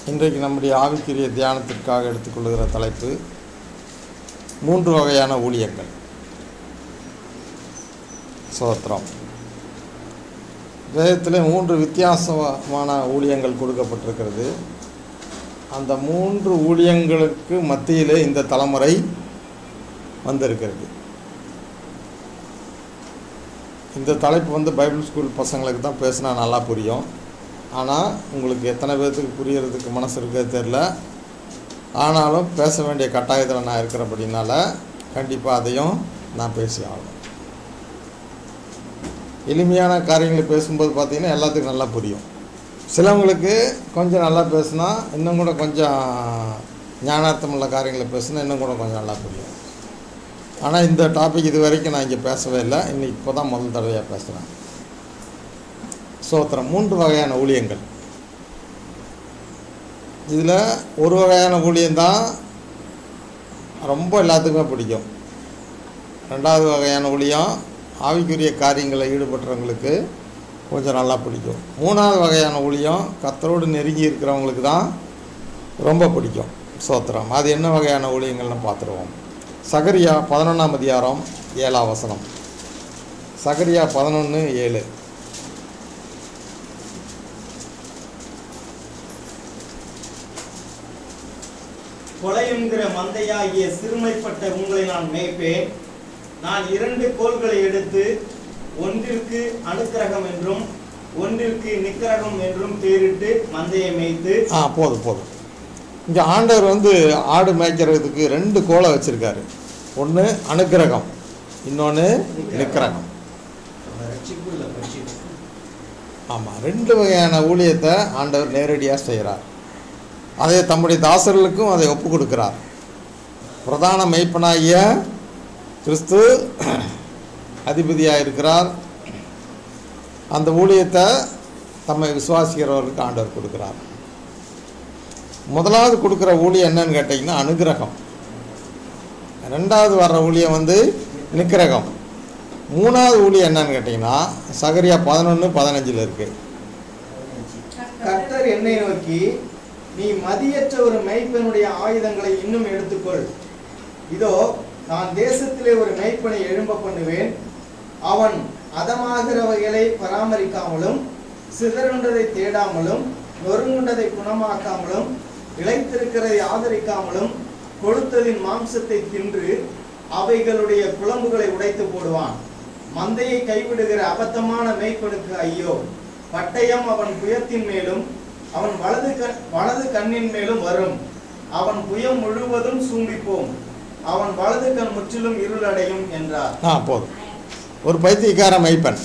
இன்றைக்கு நம்முடைய ஆவிக்குரிய தியானத்திற்காக எடுத்துக்கொள்கிற தலைப்பு 3 வகையான ஊழியங்கள். ஸ்தோத்திரம். வேதத்தில் 3 வித்தியாசமான ஊழியங்கள் கொடுக்கப்பட்டிருக்கிறது. அந்த 3 ஊழியங்களுக்கு மத்தியிலே இந்த தலைமுறை வந்திருக்கிறது. இந்த தலைப்பு பைபிள் ஸ்கூல் பசங்களுக்கு தான் பேசினா நல்லா புரியும். ஆனால் உங்களுக்கு எத்தனை பேர்த்துக்கு புரியறதுக்கு மனசு இருக்கிறது தெரில. ஆனாலும் பேச வேண்டிய கட்டாயத்தில் நான் இருக்கிறபடினால கண்டிப்பாக அதையும் நான் பேசி ஆகணும். எளிமையான காரியங்களை பேசும்போது பார்த்திங்கன்னா எல்லாத்துக்கும் நல்லா புரியும். சிலவங்களுக்கு கொஞ்சம் நல்லா பேசுனா இன்னும் கூட கொஞ்சம் ஞானார்த்தமுள்ள காரியங்களை பேசுனா இன்னும் கூட கொஞ்சம் நல்லா புரியும். ஆனால் இந்த டாபிக் இது வரைக்கும் நான் இங்கே பேசவே இல்லை. இன்னைக்கு இப்போ தான் முதல் தடவையாக பேசுகிறேன். ஸ்தோத்திரம். 3 வகையான ஊழியங்கள். இதில் ஒரு வகையான ஊழியம்தான் ரொம்ப எல்லாத்துக்குமே பிடிக்கும். 2வது வகையான ஊழியம் ஆவிக்குரிய காரியங்களில் ஈடுபட்டுறவங்களுக்கு கொஞ்சம் நல்லா பிடிக்கும். 3வது வகையான ஊழியம் கர்த்தரோடு நெருங்கி இருக்கிறவங்களுக்கு தான் ரொம்ப பிடிக்கும். ஸ்தோத்திரம். அது என்ன வகையான ஊழியங்கள்னு பார்த்துருவோம். சகரியா 11ஆம் அதிகாரம் 7ஆம் வசனம். சகரியா 11:7. கொலையுங்கிற மந்தையாகிய சிறுமைப்பட்ட உங்களை நான் மேய்ப்பேன். நான் 2 கோல்களை எடுத்து ஒன்றிற்கு அனுக்கிரகம் என்றும் ஒன்றிற்கு நிக்கிரகம் என்றும் பேரிட்டு மந்தையை மேய்த்து. போதும். இங்கே ஆண்டவர் ஆடு மேய்க்கிறதுக்கு 2 கோலை வச்சுருக்காரு. ஒன்று அனுக்கிரகம், இன்னொன்று நிக்கிரகம். ஆமாம், 2 வகையான ஊழியத்தை ஆண்டவர் நேரடியாக செய்கிறார். அதை தம்முடைய தாசர்களுக்கும் அதை ஒப்பு கொடுக்கிறார். பிரதான மெய்ப்பனாகிய கிறிஸ்து அதிபதியாக இருக்கிறார். அந்த ஊழியத்தை தம்மை விசுவாசிக்கிறவர்களுக்கு ஆண்டவர் கொடுக்கிறார். முதலாவது கொடுக்குற ஊழியம் என்னன்னு கேட்டிங்கன்னா அனுக்கிரகம். 2வது வர்ற ஊழியம் நிக்கிரகம். 3வது ஊழியம் என்னன்னு கேட்டிங்கன்னா சகரியா 11:15 இருக்குது. கர்த்தர் என்னை நோக்கி, நீ மதியற்ற ஒரு மேய்ப்பனுடைய ஆயுதங்களை இன்னும் எடுத்துக்கொள். இதோ நான் தேசத்திலே ஒரு மேய்ப்பனை எழும்ப பண்ணுவேன். அவன் அதமாகிறவைகளை பராமரிக்காமலும் சிதறுண்டதை தேடாமலும் நொறுங்குண்டதை குணமாக்காமலும் இளைத்திருக்கிறதை ஆதரிக்காமலும் கொழுத்ததின் மாம்சத்தை தின்று அவைகளுடைய குழம்புகளை உடைத்து போடுவான். மந்தையை கைவிடுகிற அபத்தமான மேய்ப்பனுக்கு ஐயோ! பட்டயம் அவன் புயத்தின் மேலும் அவன் வலது கண்ணின் மேலும் வரும். அவன் புயம் முழுவதும் சூம்பிப்போம். அவன் வலது கண் முற்றிலும் இருளடையும் என்றார். போதும். ஒரு பைத்தியக்கார மெய்ப்பன்.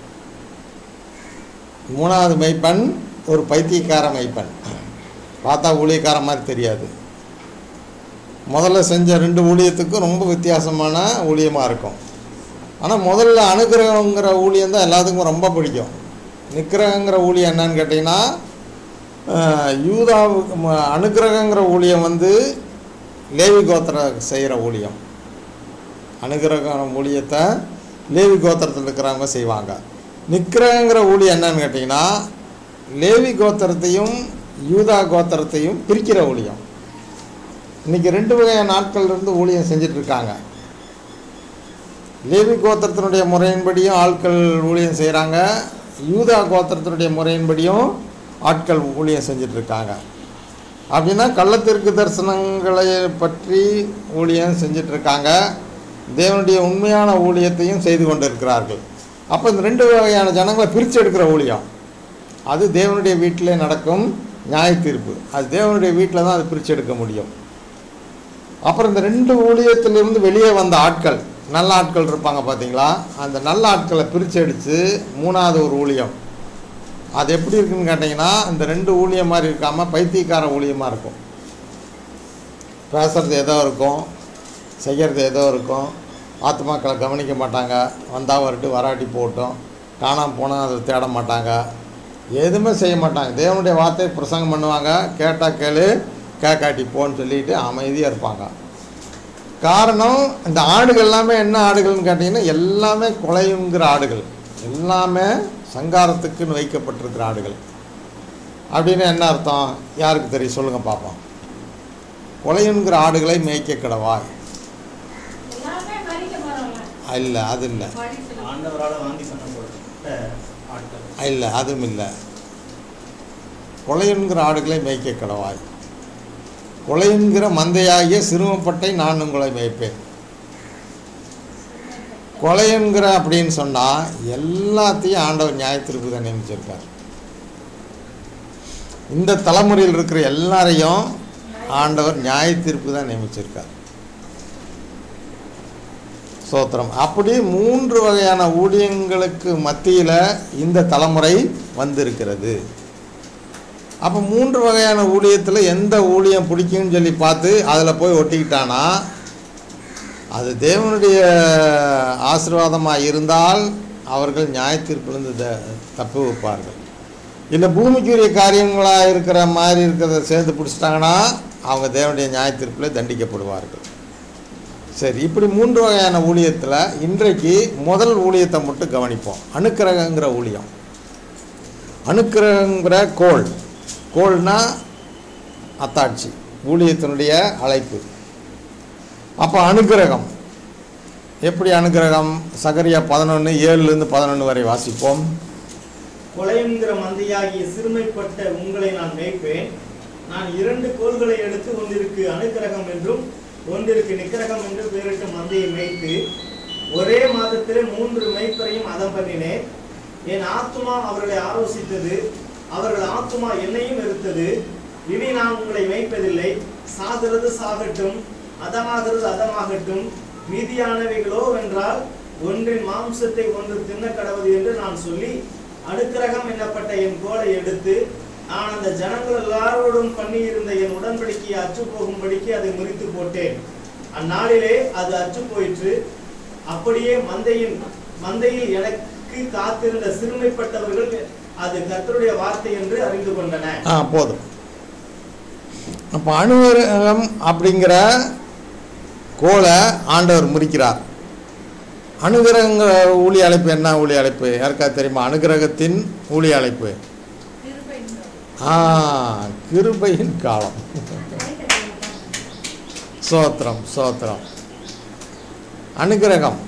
3வது மெய்ப்பன் ஒரு பைத்தியக்கார மெய்ப்பன். பார்த்தா ஊழியக்கார மாதிரி தெரியாது. முதல்ல செஞ்ச 2 ஊழியத்துக்கும் ரொம்ப வித்தியாசமான ஊழியமாக இருக்கும். ஆனால் முதல்ல அனுக்கிரகங்கிற ஊழியம் தான் எல்லாத்துக்கும் ரொம்ப பிடிக்கும். நிக்கிரகங்கிற ஊழியம் என்னன்னு கேட்டிங்கன்னா யூதாவுக்கு அனுக்கிரகங்கிற ஊழியம் லேவி கோத்திரம் செய்கிற ஊழியம். அனுக்கிரக ஊழியத்தை லேவி கோத்திரத்தில் இருக்கிறவங்க செய்வாங்க. நிக்கிரகங்கிற ஊழியம் என்னன்னு கேட்டிங்கன்னா லேவி கோத்திரத்தையும் யூதா கோத்திரத்தையும் பிரிக்கிற ஊழியம். இன்றைக்கி 2 வகையான நாட்கள்லேருந்து ஊழியம் செஞ்சிட்ருக்காங்க. லேவி கோத்திரத்தினுடைய முறையின்படியும் ஆட்கள் ஊழியம் செய்கிறாங்க. யூதா கோத்திரத்தினுடைய முறையின்படியும் ஆட்கள் ஊழியம் செஞ்சிட்ருக்காங்க. அப்படின்னா கள்ளத்திற்கு தரிசனங்களை பற்றி ஊழியம் செஞ்சிட்ருக்காங்க. தேவனுடைய உண்மையான ஊழியத்தையும் செய்து கொண்டு இருக்கிறார்கள். அப்போ இந்த 2 வகையான ஜனங்களை பிரித்து எடுக்கிற ஊழியம் அது தேவனுடைய வீட்டிலே நடக்கும் நியாய தீர்ப்பு. அது தேவனுடைய வீட்டில் தான் அது பிரித்து எடுக்க முடியும். அப்புறம் இந்த 2 ஊழியத்திலிருந்து வெளியே வந்த ஆட்கள், நல்ல ஆட்கள் இருப்பாங்க பார்த்தீங்களா, அந்த நல்ல ஆட்களை பிரித்து அடித்து 3வது ஒரு ஊழியம். அது எப்படி இருக்குன்னு கேட்டிங்கன்னா இந்த 2 ஊழியம் மாதிரி இருக்காமல் பைத்தியக்கார ஊழியமாக இருக்கும். பேசுகிறது ஏதோ இருக்கும், செய்கிறது ஏதோ இருக்கும். ஆத்மாக்களை கவனிக்க மாட்டாங்க. வந்தால் வரட்டு, வராட்டி போட்டோம், காணாமல் போனால் அதை தேட மாட்டாங்க, எதுவுமே செய்ய மாட்டாங்க. தேவனுடைய வார்த்தையை பிரசங்கம் பண்ணுவாங்க, கேட்டால் கேளு, கேட்காட்டி போன்னு சொல்லிட்டு அமைதியாக இருப்பாங்க. காரணம் இந்த ஆடுகள் எல்லாமே என்ன ஆடுகள்னு கேட்டிங்கன்னா எல்லாமே கொலையுங்கிற ஆடுகள், எல்லாமே சங்காரத்துக்குன்னு வைக்கப்பட்டிருக்கிற ஆடுகள். அப்படின்னு என்ன அர்த்தம்? யாருக்கு தெரியும்? சொல்லுங்கள் பார்ப்போம். கொலையுண்கிற ஆடுகளை மேய்க்க கிடவாய். இல்லை, அது இல்லை. ஆண்டவரால் வாங்கி பண்ணப்பட்ட ஆட்கள் இல்லை, அதுவும் இல்லை. கொலையுண்கிற ஆடுகளை மேய்க்க கிடவாய். கொலையுண்கிற மந்தையாகிய சிறுமப்பட்டை நான் உங்களை மேய்ப்பேன். கொலையுண்கிற அப்படின்னு சொன்னால் எல்லாத்தையும் ஆண்டவர் நியாயத்திற்கு தான் நியமிச்சிருக்கார். இந்த தலைமுறையில் இருக்கிற எல்லாரையும் ஆண்டவர் நியாயத்தீர்ப்பு தான் நியமிச்சிருக்கார். சோத்திரம். அப்படி 3 வகையான ஊழியங்களுக்கு மத்தியில் இந்த தலைமுறை வந்திருக்கிறது. அப்போ 3 வகையான ஊழியத்தில் எந்த ஊழியம் பிடிக்கும்னு சொல்லி பார்த்து அதில் போய் ஒட்டிக்கிட்டானா அது தேவனுடைய ஆசீர்வாதமாக இருந்தால் அவர்கள் நியாயத்தீர்ப்பிலிருந்து தப்பு வைப்பார்கள். இல்லை பூமிக்குரிய காரியங்களாக இருக்கிற மாதிரி இருக்கிறத சேர்ந்து பிடிச்சிட்டாங்கன்னா அவங்க தேவனுடைய நியாயத்தீர்ப்பில் தண்டிக்கப்படுவார்கள். சரி, இப்படி 3 வகையான ஊழியத்தில் இன்றைக்கு முதல் ஊழியத்தை மட்டும் கவனிப்போம். அனுக்கிரகங்கிற ஊழியம். அனுக்கிரகங்கிற கோல்னா அத்தாட்சி, ஊழியத்தினுடைய அழைப்பு. அப்போ அனுக்கிரகம் எப்படி? அனுக்கிரகம் சகரியா 11:7-11 வரை வாசிப்போம். கொலையுண்கிற மந்தையாகிய சிறுமைப்பட்ட உங்களை நான் மேய்ப்பேன். நான் 2 கோல்களை எடுத்து ஒன்றிற்கு அனுக்கிரகம் என்றும் ஒன்றிற்கு நிக்கிரகம் என்று பெயரிட்டு மந்தையை மேய்த்து ஒரே மாதத்திலே 3 மேய்ப்பரையும் அதம் பண்ணினேன். என் ஆத்துமா அவர்களை ஆலோசித்தது, அவர்கள் ஆத்துமா என்னையும் வெறுத்தது. இனி நான் உங்களை மேய்ப்பதில்லை. சாகிறது சாகட்டும், அதமாகிறது அதமாகட்டும். மீதியானவைகளோ வென்றால் ஒன்றின் மாம்சத்தை ஒன்று தின்ன கடவுது என்று நான் சொல்லி அனுக்கிரகம் என்னப்பட்ட என் கோலை எடுத்து நான் அந்த ஜனங்கள் எல்லாரோடும் பண்ணியிருந்த என் உடன்படிக்கையை அச்சு போகும்படிக்கு அதை முறித்து போட்டேன். அந்நாளிலே அது அச்சு போயிற்று. அப்படியே மந்தையில் எனக்கு காத்திருந்த சிறுமைப்பட்டவர்கள் அது கர்த்தருடைய வார்த்தை என்று அறிந்து கொண்டன. போதும். அப்போ அனுக்கிரகம் அப்படிங்கிற கோலை ஆண்டவர் முறிக்கிறார். அனுக்கிரகங்கிற ஊழிய அழைப்பு என்ன? ஊழிய அழைப்பு யாருக்கா தெரியுமா? அனுக்கிரகத்தின் ஊழிய அழைப்பு கிருபையின் காலம். சோத்திரம் சோத்திரம். அனுக்கிரகம்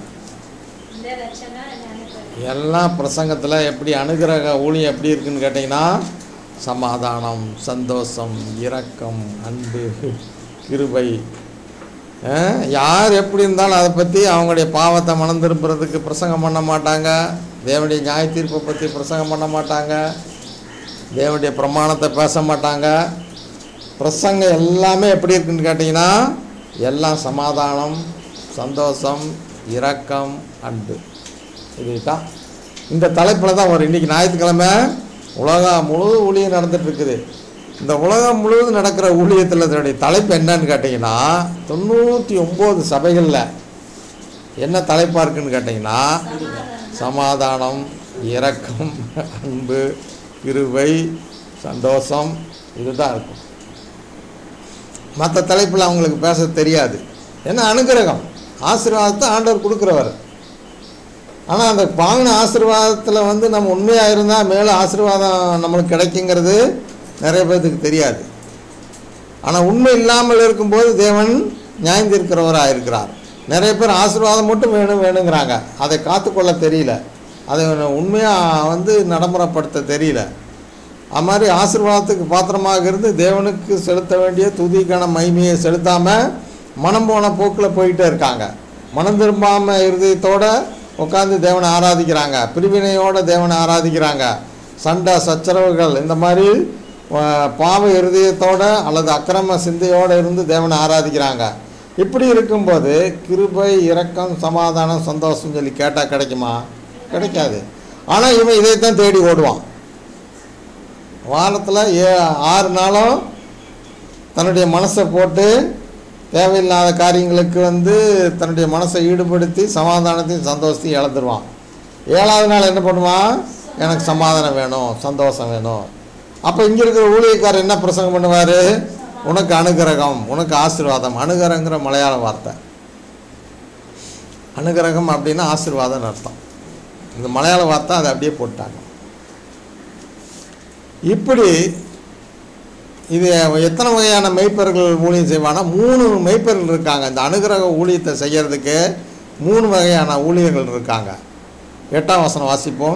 எல்லா பிரசங்கத்தில் எப்படி அனுக்கிரக ஊழியம் எப்படி இருக்குன்னு கேட்டிங்கன்னா சமாதானம், சந்தோஷம், இரக்கம், அன்பு, கிருபை. யார் எப்படி இருந்தாலும் அதை பற்றி அவங்களுடைய பாவத்தை மனம் திரும்புறதுக்கு பிரசங்கம் பண்ண மாட்டாங்க. தேவனுடைய நியாய தீர்ப்பை பற்றி பிரசங்கம் பண்ண மாட்டாங்க. தேவனுடைய பிரமாணத்தை பேச மாட்டாங்க. பிரசங்கம் எல்லாமே எப்படி இருக்குன்னு கேட்டிங்கன்னா எல்லாம் சமாதானம், சந்தோஷம், இரக்கம், அன்பு. இதுதான் இந்த தலைப்பில் தான் வரும். இன்றைக்கி ஞாயிற்றுக்கிழமை உலகம் முழு ஊழியம் நடந்துகிட்ருக்குது. இந்த உலகம் முழுவதும் நடக்கிற ஊழியத்தில் இதனுடைய தலைப்பு என்னன்னு கேட்டிங்கன்னா 99 சபைகளில் என்ன தலைப்பாக இருக்குன்னு கேட்டிங்கன்னா சமாதானம், இரக்கம், அன்பு, கிருபை, சந்தோஷம், இதுதான் இருக்கும். மற்ற தலைப்பில் அவங்களுக்கு பேச தெரியாது. ஏன்னா அனுக்கிரகம் ஆசீர்வாதத்தை ஆண்டவர் கொடுக்குறவர். ஆனால் அந்த வாங்கின ஆசீர்வாதத்தில் நம்ம உண்மையாக இருந்தால் மேலே ஆசீர்வாதம் நம்மளுக்கு கிடைக்குங்கிறது நிறைய பேர்த்துக்கு தெரியாது. ஆனால் உண்மை இல்லாமல் இருக்கும்போது தேவன் நியாயந்திருக்கிறவராக இருக்கிறார். நிறைய பேர் ஆசீர்வாதம் மட்டும் வேணுங்கிறாங்க. அதை காத்துக்கொள்ள தெரியல, அதை உண்மையாக நடைமுறைப்படுத்த தெரியல. அது மாதிரி ஆசீர்வாதத்துக்கு பாத்திரமாக இருந்து தேவனுக்கு செலுத்த வேண்டிய துதிக்கான மகிமையை செலுத்தாமல் மனம் போன போக்கில் போயிட்டே இருக்காங்க. மனம் திரும்பாமல் இருதயத்தோடு உட்காந்து தேவனை ஆராதிக்கிறாங்க. பிரிவினையோடு தேவனை ஆராதிக்கிறாங்க. சண்டை சச்சரவுகள் இந்த மாதிரி பாவ இருதயத்தோடு அல்லது அக்கிரம சிந்தையோடு இருந்து தேவனை ஆராதிக்கிறாங்க. இப்படி இருக்கும்போது கிருபை, இரக்கம், சமாதானம், சந்தோஷம் சொல்லி கேட்டால் கிடைக்குமா? கிடைக்காது. ஆனால் இவன் இதைத்தான் தேடி ஓடுவான். வாரத்தில் 6 நாளும் தன்னுடைய மனசை போட்டு தேவையில்லாத காரியங்களுக்கு தன்னுடைய மனசை ஈடுபடுத்தி சமாதானத்தையும் சந்தோஷத்தையும் இழந்துருவான். 7ஆவது நாள் என்ன பண்ணுவான்? எனக்கு சமாதானம் வேணும், சந்தோஷம் வேணும். அப்போ இங்கே இருக்கிற ஊழியக்காரர் என்ன பிரசங்கம் பண்ணுவார்? உனக்கு அனுக்கிரகம், உனக்கு ஆசீர்வாதம். அனுகிரகங்கிற மலையாள வார்த்தை. அனுகிரகம் அப்படின்னா ஆசீர்வாதம்னு அர்த்தம். இந்த மலையாள வார்த்தை அதை அப்படியே போட்டாங்க. இப்படி இது எத்தனை வகையான மெய்ப்பர்கள் ஊழியம் செய்வானா? 3 மெய்ப்பர்கள் இருக்காங்க. இந்த அனுக்கிரக ஊழியத்தை செய்கிறதுக்கு 3 வகையான ஊழியர்கள் இருக்காங்க. 8ஆம் வசனம் வாசிப்போம்.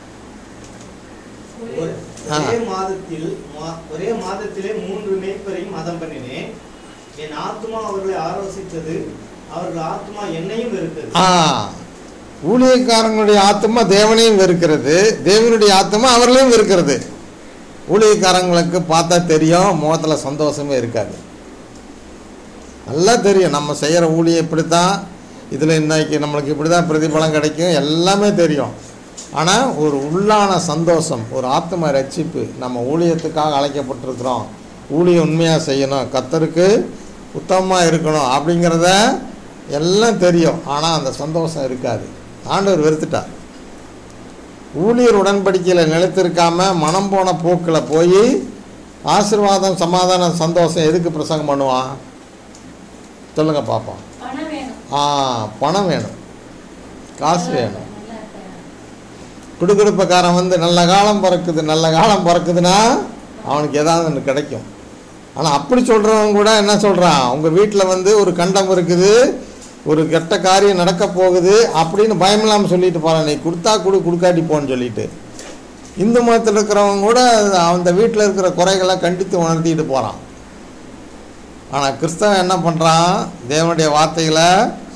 ஒரே மாதத்திலே 3 மேய்ப்பரையும் மதம் பண்ணினேன். என் ஆத்மா அவர்களை ஆலோசித்தது, அவர்கள் ஆத்மா என்னையும் வெறுத்தது. ஊழியக்காரங்களுடைய ஆத்மா தேவனையும் வெறுக்கிறது, தேவனுடைய ஆத்மா அவர்களையும் வெறுக்கிறது. ஊழியக்காரங்களுக்கு பார்த்தா தெரியும், முகத்தில் சந்தோஷமே இருக்காது. நல்லா தெரியும் நம்ம செய்கிற ஊழியம் இப்படித்தான், இதில் இன்னைக்கு நம்மளுக்கு இப்படி தான் பிரதிபலம் கிடைக்கும், எல்லாமே தெரியும். ஆனால் ஒரு உள்ளான சந்தோஷம், ஒரு ஆத்ம ரட்சிப்பு, நம்ம ஊழியத்துக்காக அழைக்கப்பட்டிருக்கிறோம், ஊழியம் உண்மையாக செய்யணும், கர்த்தருக்கு உத்தமமாக இருக்கணும் அப்படிங்கிறத எல்லாம் தெரியும். ஆனால் அந்த சந்தோஷம் இருக்காது. ஆண்டவர் வெறுத்துட்டார். ஊழியர் உடன்படிக்கையில் நிலைத்திருக்காமல் மனம் போன போக்கில் போய் ஆசீர்வாதம், சமாதானம், சந்தோஷம் எதுக்கு பிரசங்கம் பண்ணுவான்? சொல்லுங்க பார்ப்போம். பணம் வேணும், காசு வேணும். குடுகுடுப்பக்காரன் வந்து நல்ல காலம் பிறக்குதுன்னா அவனுக்கு ஏதாவது ஒன்று கிடைக்கும். ஆனால் அப்படி சொல்கிறவங்க கூட என்ன சொல்கிறான்? உங்கள் வீட்டில் வந்து ஒரு கண்டம் இருக்குது, ஒரு கெட்ட காரியம் நடக்க போகுது அப்படின்னு பயமில்லாமல் சொல்லிட்டு போகிறான். நீ கொடுத்தா கொடுக்காட்டி போன்னு சொல்லிட்டு. இந்து மதத்தில் இருக்கிறவங்க கூட அந்த வீட்டில் இருக்கிற குறைகளை கண்டித்து உணர்த்திட்டு போகிறான். ஆனால் கிறிஸ்தவன் என்ன பண்ணுறான்? தேவனுடைய வார்த்தைகளை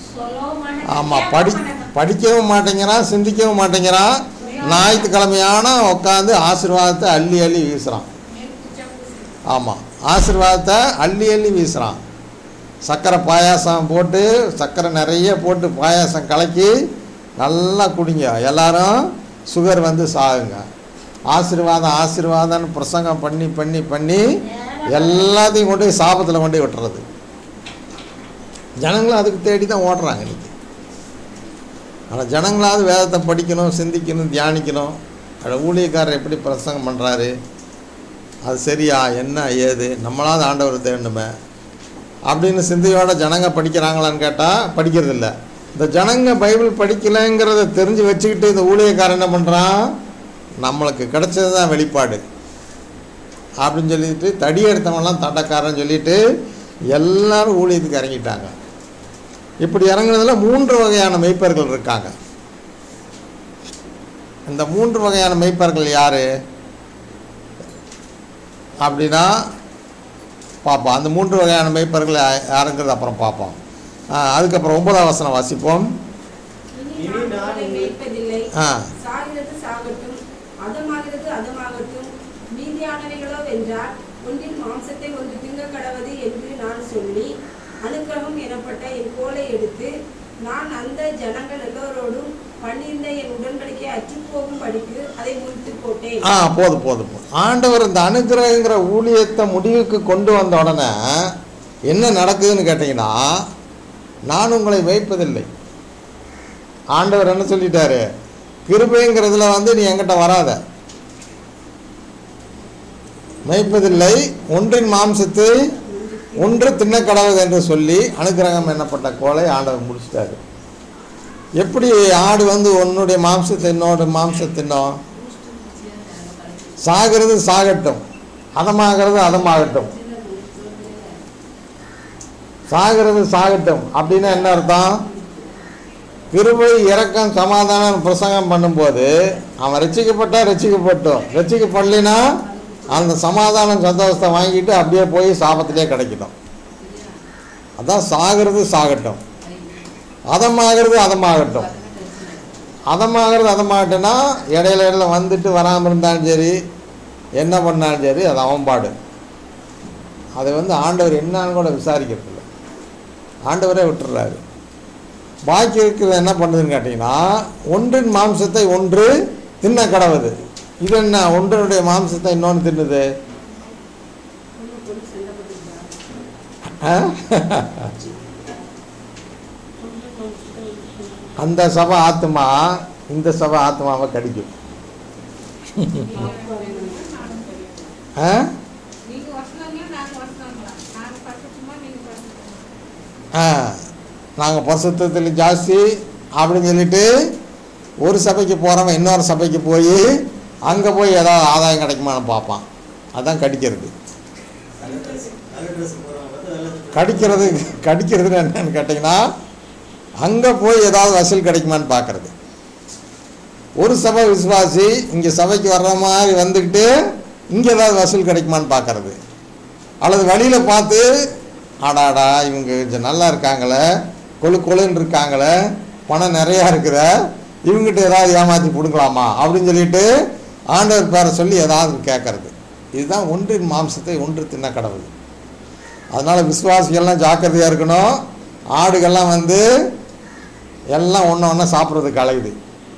படிக்கவும் மாட்டேங்கிறான், சிந்திக்கவும் மாட்டேங்கிறான். ஞாயிற்றுக்கிழமையான உட்காந்து ஆசீர்வாதத்தை அள்ளி வீசுகிறான். ஆமாம், ஆசீர்வாதத்தை அள்ளி வீசுகிறான். சர்க்கரை பாயாசம் போட்டு, சர்க்கரை நிறைய போட்டு பாயாசம் கலக்கி நல்லா குடிங்க, எல்லாரும் சுகர் வந்து சாகுங்க. ஆசீர்வாதம்னு பிரசங்கம் பண்ணி எல்லாத்தையும் கொண்டு போய் சாபத்தில் கொண்டு விட்டுறது. ஜனங்களும் அதுக்கு தேடி தான் ஓடுறாங்க இன்றைக்கி. ஆனால் ஜனங்களாவது வேதத்தை படிக்கணும், சிந்திக்கணும், தியானிக்கணும். அதில் ஊழியக்காரர் எப்படி பிரசங்கம் பண்ணுறாரு, அது சரியா, என்ன ஏது, நம்மளாவது ஆண்டவர் தேடணுமே அப்படின்னு சிந்தையோட ஜனங்க படிக்கிறாங்களான்னு கேட்டால் படிக்கிறதில்ல. இந்த ஜனங்க பைபிள் படிக்கலைங்கிறத தெரிஞ்சு வச்சுக்கிட்டு இந்த ஊழியக்காரன் என்ன பண்ணுறான்? நம்மளுக்கு கிடைச்சது தான் வெளிப்பாடு அப்படின்னு சொல்லிட்டு தடி எடுத்தவங்களாம் தண்டக்காரன்னு சொல்லிட்டு எல்லாரும் ஊழியத்துக்கு இறங்கிட்டாங்க. இப்படி இறங்குனதுல 3 வகையான மெய்ப்பர்கள் இருக்காங்க. இந்த 3 வகையான மெய்ப்பர்கள் யார் அப்படின்னா பார்ப்போம். அந்த 3 வகையான மெய்ப்பர்கள் யாருங்கிறது அப்புறம் பார்ப்போம். அதுக்கப்புறம் 9ஆம் வசனம் வாசிப்போம். அனுக்கிரகம் எனப்பட்ட என் கோலை எடுத்து நான் அந்த ஜனங்கள் எல்லோரோடும் பண்ணியிருந்த என் உடன்படிக்கையை அற்றுப்போகும் படிக்கு அதை முறித்து போட்டேன். போதும். ஆண்டவர் இந்த அனுக்கிரகங்கிற ஊழியத்தை முடிவுக்கு கொண்டு வந்த உடனே என்ன நடக்குதுன்னு கேட்டீங்கன்னா, நான் உங்களை வைப்பதில்லை. ஆண்டவர் என்ன சொல்லிட்டாரு? கிருபைங்கிறதுல வந்து நீ என்கிட்ட வராத, மெய்ப்பதில்லை, ஒன்றின் மாம்சத்தை ஒன்று தின்னக்கடவுது என்று சொல்லி அனுக்கிரகம் என்னப்பட்ட கோலை ஆண்டவர் முடிச்சிட்டாரு. எப்படி ஆடு வந்து உன்னுடைய மாம்சத்தை இன்னொரு மாம்சம் தின்னோம்? சாகிறது சாகட்டும், அதமாகட்டும். சாகட்டும் அப்படின்னா என்ன அர்த்தம்? கிருபை, இரக்கம், சமாதானம் பிரசங்கம் பண்ணும்போது அவன் ரட்சிக்கப்பட்டோம், ரட்சிக்கப்படலைன்னா அந்த சமாதானம் சந்தோஷத்தை வாங்கிட்டு அப்படியே போய் சாபத்திலே கிடைக்கணும். அதான் சாகட்டும், அதமாகட்டும்னா இடையில வந்துட்டு வராமல் இருந்தாலும் சரி, என்ன பண்ணாலும் சரி, அது அவன் பாடு. அதை வந்து ஆண்டவர் என்னான்னு கூட விசாரிக்கிறது இல்லை, ஆண்டவரே விட்டுறாரு. பாக்கி இருக்கிறது என்ன பண்ணுதுன்னு கேட்டிங்கன்னா, ஒன்றின் மாம்சத்தை ஒன்று தின்ன கடவுது. இது என்ன? ஒன்றனுடைய மாம்சத்தை இன்னொன்று தின்னுது. அந்த சபை ஆத்மா இந்த சபை ஆத்மாவை கடிக்கும். நாங்கள் பரிசுத்தத்தில் ஜாஸ்தி அப்படின்னு சொல்லிட்டு ஒரு சபைக்கு போகிறவன் இன்னொரு சபைக்கு போய் அங்கே போய் ஏதாவது ஆதாயம் கிடைக்குமான்னு பார்ப்பான். அதான் கடிக்கிறது. கடிக்கிறது என்னன்னு கேட்டிங்கன்னா அங்கே போய் ஏதாவது வசூல் கிடைக்குமான்னு பார்க்குறது. ஒரு சபை விசுவாசி இங்கே சபைக்கு வர்ற மாதிரி வந்துக்கிட்டு இங்கே ஏதாவது வசூல் கிடைக்குமான்னு பார்க்குறது. அல்லது வழியில் பார்த்து ஆடாடா இவங்க கொஞ்சம் நல்லா இருக்காங்களே, கொழுன்னு இருக்காங்களே, பணம் நிறையா இருக்குத, இவங்ககிட்ட ஏதாவது ஏமாற்றி கொடுக்கலாமா அப்படின்னு சொல்லிட்டு ஆண்டவர் பேரை சொல்லி ஏதாவது கேட்கறது. இதுதான் ஒன்றின் மாம்சத்தை ஒன்று தின்ன கடவுள். அதனால் விசுவாசிகள்லாம் ஜாக்கிரதையாக இருக்கணும். ஆடுகள்லாம் வந்து எல்லாம் ஒன்று ஒன்றா சாப்பிட்றதுக்கு அலையுது.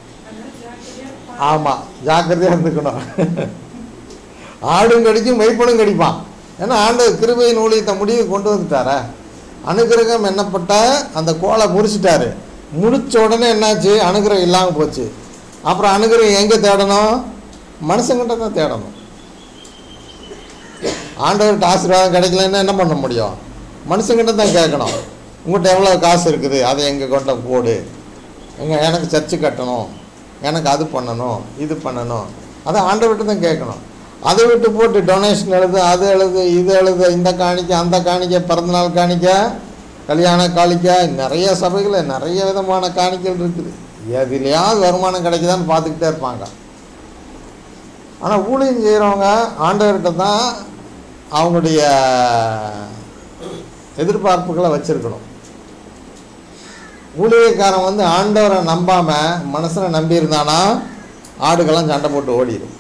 ஆமாம், ஜாக்கிரதையாக இருந்துக்கணும். ஆடும் கடிக்கும், மெய்ப்பனும் கடிப்பான். ஏன்னா ஆண்டவர் கிருபையின் ஊழியத்தை முடிவு கொண்டு வந்துட்டார. அனுகிரகம் என்னப்பட்ட அந்த கோலை முறிச்சிட்டாரு. முடிச்ச உடனே என்னாச்சு, அனுகிரகம் இல்லாமல் போச்சு. அப்புறம் அனுகிரகம் எங்கே தேடணும்? மனுஷங்கிட்ட தான் தேடணும். ஆண்டவர்கிட்ட ஆசீர்வாதம் கிடைக்கலன்னா என்ன பண்ண முடியும்? மனுஷங்கிட்ட தான் கேட்கணும். உங்கள்கிட்ட எவ்வளோ காசு இருக்குது, அதை எங்கே கொண்ட போடு, எனக்கு சர்ச்சு கட்டணும், எனக்கு அது பண்ணணும், இது பண்ணணும், அதை ஆண்டவர்கிட்ட தான் கேட்கணும். அதை விட்டு போட்டு டொனேஷன் எழுது, அது எழுது, இது எழுது, இந்த காணிக்க, அந்த காணிக்க, பிறந்தநாள் காணிக்க, கல்யாண காணிக்க, நிறைய சபைகளில் நிறைய விதமான காணிக்கைகள் இருக்குது. எதுலையாவது வருமானம் கிடைக்குதான்னு பார்த்துக்கிட்டே இருப்பாங்க. ஆனால் ஊழியம் செய்கிறவங்க ஆண்டவர்கிட்ட தான் அவங்களுடைய எதிர்பார்ப்புகளை வச்சுருக்கணும். ஊழியக்காரன் வந்து ஆண்டவரை நம்பாமல் மனசனை நம்பியிருந்தானா ஆடுகள்லாம் சண்டை போட்டு ஓடிடும்.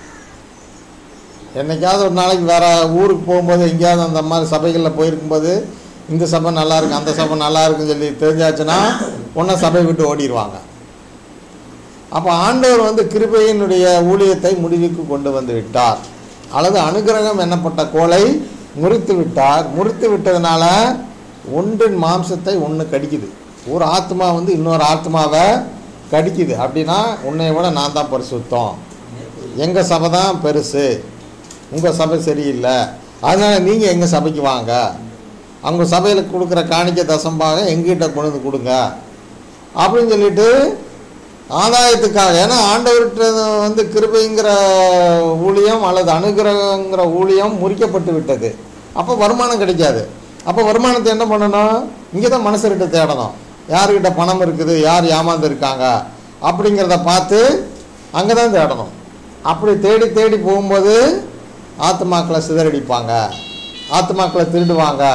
என்றைக்காவது ஒரு நாளைக்கு வேறு ஊருக்கு போகும்போது எங்கேயாவது அந்த மாதிரி சபைகளில் போயிருக்கும்போது இந்த சபை நல்லா இருக்கு, அந்த சபை நல்லா இருக்குன்னு சொல்லி தெரிஞ்சாச்சுன்னா ஒன்றை சபை விட்டு ஓடிடுவாங்க. அப்போ ஆண்டவர் வந்து கிருபையினுடைய ஊழியத்தை முடிவுக்கு கொண்டு வந்து விட்டார். அல்லது அனுகிரகம் என்னப்பட்ட கோலை முறித்து விட்டார். முறித்து விட்டதுனால ஒன்றின் மாம்சத்தை ஒன்று கடிக்குது. ஒரு ஆத்மா வந்து இன்னொரு ஆத்மாவை கடிக்குது. அப்படின்னா உன்னை விட நான் தான் பரிசுத்தம், எங்கள் சபை தான் பெருசு, உங்கள் சபை சரியில்லை, அதனால் நீங்கள் எங்கள் சபைக்கு வாங்க, அவங்க சபையில் கொடுக்குற காணிக்க தசம்பாக எங்கிட்ட கொண்டு வந்து கொடுங்க அப்படின்னு சொல்லிட்டு ஆதாயத்துக்காக. ஏன்னா ஆண்டவர்கிட்ட வந்து கிருபைங்கிற ஊழியம் அல்லது அனுகிரகங்கிற ஊழியம் முறிக்கப்பட்டு விட்டது. அப்போ வருமானம் கிடைக்காது. அப்போ வருமானத்தை என்ன பண்ணணும்? இங்கே தான் மனுஷர்கிட்ட தேடணும். யார்கிட்ட பணம் இருக்குது, யார் ஏமாந்து இருக்காங்க அப்படிங்கிறத பார்த்து அங்கே தான் தேடணும். அப்படி தேடி தேடி போகும்போது ஆத்துமாக்களை சிதறடிப்பாங்க, ஆத்துமாக்களை திருடுவாங்க.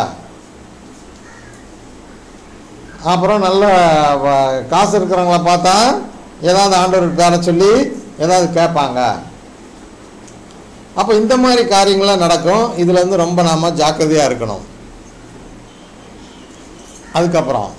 அப்புறம் நல்ல காசு இருக்கிறவங்கள பார்த்தா ஏதாவது ஆண்டவருக்கு வேற சொல்லி ஏதாவது கேட்பாங்க. அப்போ இந்த மாதிரி காரியங்கள்லாம் நடக்கும். இதில் வந்து ரொம்ப நாம் ஜாக்கிரதையாக இருக்கணும். அதுக்கப்புறம்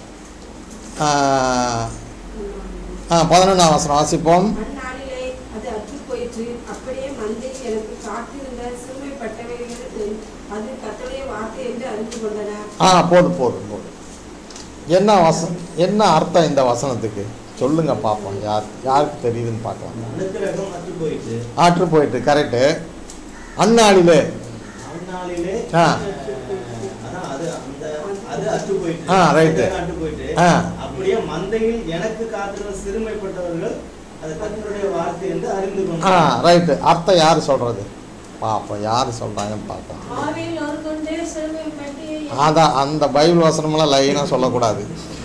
11ஆம் வசனம் வாசிப்போம். அந்நாளிலே அது அற்றுப் போயிற்று. அப்படியே மந்தை எனக்கு காத்திருந்த சிறுமைப்பட்டவைகள் அது கர்த்தருடைய வார்த்தை என்று அறிந்து கொண்டன. போதும். என்ன என்ன அர்த்தம் இந்த வசனத்துக்கு சொல்லுங்க பார்ப்போம். யாருக்கு தெரியுதுன்னு பார்க்கலாம். ஆற்று போயிட்டு கரெக்டு. அந்நாளிலே ரைட்டு. அப்படியே மந்தையில் எனக்கு காத்திருந்த சிறுமைப்பட்டவர்கள் அது கர்த்தருடைய வார்த்தை என்று அறிந்து கொண்டார்கள். ரைட்டு. அர்த்தம் யார் சொல்றது பார்ப்போம், யார் சொல்றாங்கன்னு பார்ப்போம். அதான் அந்த பைபிள் வசனமெல்லாம் லைனாக சொல்லக்கூடாது.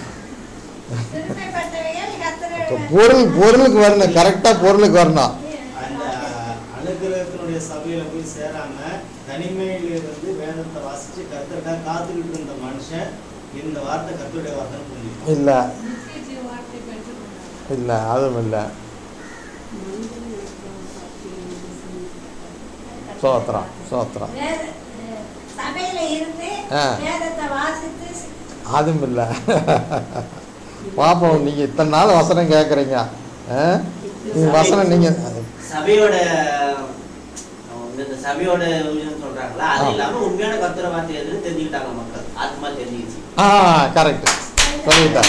பொருளுக்கு வரணும், கரெக்டாக பொருளுக்கு வரணும். அந்த அனுகிரகத்தினுடைய சபையில போய் சேராம தனிமையில இருந்து வேதத்தை வாசிச்சு கர்த்தருக்காக காத்துக்கிட்டு இருந்த மனுஷன் இந்த வார்த்தை கர்த்தருடைய வார்த்தைன்னு புரிஞ்சுக்கணும். இல்லை அதுவும் இல்லை. சோத்திரம் அதுவும் இல்லை. பாப்போம், நீங்கள் இத்தனை நாள் வசனம் கேட்குறீங்க. வசனம் நீங்கள் சபையோட சொல்றாங்களா, அது இல்லாம உண்மையான கர்த்தரை வார்த்தை எதுன்னு தெரிஞ்சுக்கிட்டாங்க மக்கள். ஆத்மா தெரிஞ்சுக்கிச்சு. கரெக்ட் சொல்லிட்டேன்.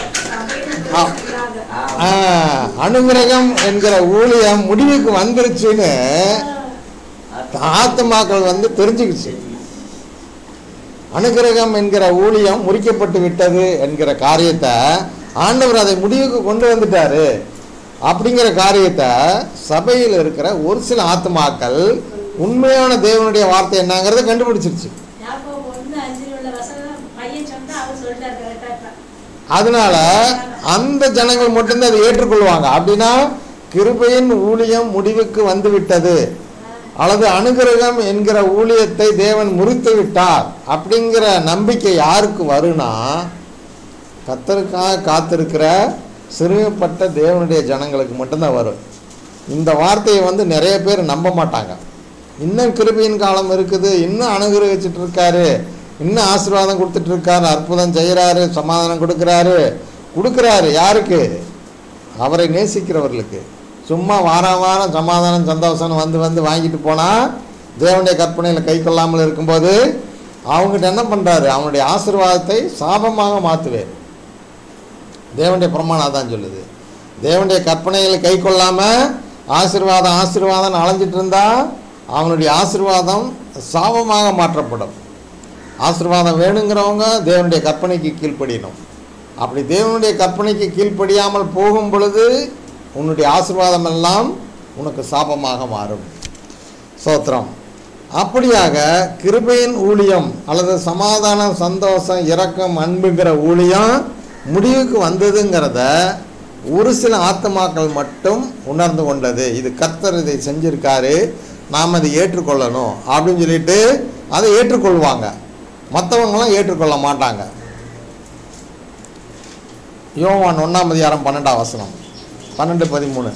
அனுகிரகம் என்கிற ஊழியம் முடிவுக்கு வந்துருச்சுன்னு ஆத்மாக்கள் வந்து தெரிஞ்சுக்கிச்சு. அனுகிரகம் என்கிற ஊழியம் முறிக்கப்பட்டு விட்டது என்கிற காரியத்தை ஆண்டவர் அதை முடிவுக்கு கொண்டு வந்துட்டாரு. அப்படிங்கிற காரியத்தை சபையில் இருக்கிற ஒரு சில ஆத்மாக்கள் உண்மையான தேவனுடைய வார்த்தை என்னங்கிறத கண்டுபிடிச்சிருச்சு. யாக்கோபு 1:5 உள்ள வசனம் பையன் சொன்னா அவர் சொல்லிட்டார் கரெக்டா. அதனால அந்த ஜனங்கள் மட்டும்தான் அதை ஏற்றுக்கொள்வாங்க. அப்படின்னா கிருபையின் ஊழியம் முடிவுக்கு வந்து விட்டது அல்லது அனுகிரகம் என்கிற ஊழியத்தை தேவன் முறித்து விட்டார் அப்படிங்கிற நம்பிக்கை யாருக்கு வரும்னா, கர்த்தருக்காக காத்திருக்கிற சிறுமைப்பட்ட தேவனுடைய ஜனங்களுக்கு மட்டும்தான் வரும். இந்த வார்த்தையை நிறைய பேர் நம்ப மாட்டாங்க. இன்னும் கிருபையின் காலம் இருக்குது, இன்னும் அனுகிரகிச்சிட்டு இருக்காரு, இன்னும் ஆசீர்வாதம் கொடுத்துட்டு இருக்காரு, அற்புதம் செய்கிறாரு, சமாதானம் கொடுக்குறாரு. யாருக்கு? அவரை நேசிக்கிறவர்களுக்கு. சும்மா வாரம் வாரம் சமாதானம் சந்தோஷம் வந்து வாங்கிட்டு போனால் தேவனுடைய கற்பனையில் கை கொள்ளாமல் இருக்கும்போது அவங்ககிட்ட என்ன பண்ணுறாரு? அவனுடைய ஆசீர்வாதத்தை சாபமாக மாற்றுவேன். தேவனுடைய பிரமாணம் அதான் சொல்லுது. தேவனுடைய கற்பனைகளை கை கொள்ளாமல் ஆசீர்வாதம் அலைஞ்சிட்டு இருந்தால் அவனுடைய ஆசீர்வாதம் சாபமாக மாற்றப்படும். ஆசீர்வாதம் வேணுங்கிறவங்க தேவனுடைய கற்பனைக்கு கீழ்ப்படியணும். அப்படி தேவனுடைய கற்பனைக்கு கீழ்ப்படியாமல் போகும் பொழுது உன்னுடைய ஆசீர்வாதம் எல்லாம் உனக்கு சாபமாக மாறும். ஸ்தோத்திரம். அப்படியாக கிருபையின் ஊழியம் அல்லது சமாதானம், சந்தோஷம், இரக்கம், அன்புங்கிற ஊழியம் முடிவுக்கு வந்ததுங்கிறத ஒரு சில ஆத்துமாக்கள் மட்டும் உணர்ந்து கொண்டது. இது கர்த்தர் இதை செஞ்சிருக்காரு, நாம் அதை ஏற்றுக்கொள்ளணும் அப்படின்னு சொல்லிட்டு அதை ஏற்றுக்கொள்வாங்க. மற்றவங்களாம் ஏற்றுக்கொள்ள மாட்டாங்க. யோவான் 1:12 12-13.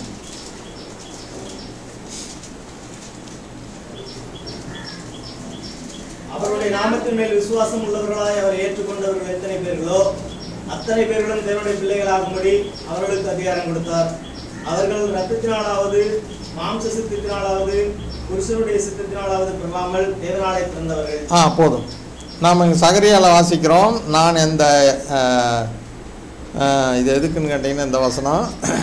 அவருடைய நாமத்தின் மேல் விசுவாசம் உள்ளவர்களாய் அவரை ஏற்றுக்கொண்டவர்கள் எத்தனை பேர்களோ அத்தனை பேர்களும் தேவனுடைய பிள்ளைகளாகும்படி அவர்களுக்கு அதிகாரம் கொடுத்தார். அவர்கள் இரத்தத்தினாலாவது மாம்ச சித்தத்தினாலாவது புருஷனுடைய சித்தத்தினாலாவது பிறவாமல் தேவனாலே பிறந்தவர்கள். போதும். நாம் இங்கே சகரியால் வாசிக்கிறோம். நான் இந்த இது எதுக்குன்னு கேட்டிங்கன்னா இந்த வசனம்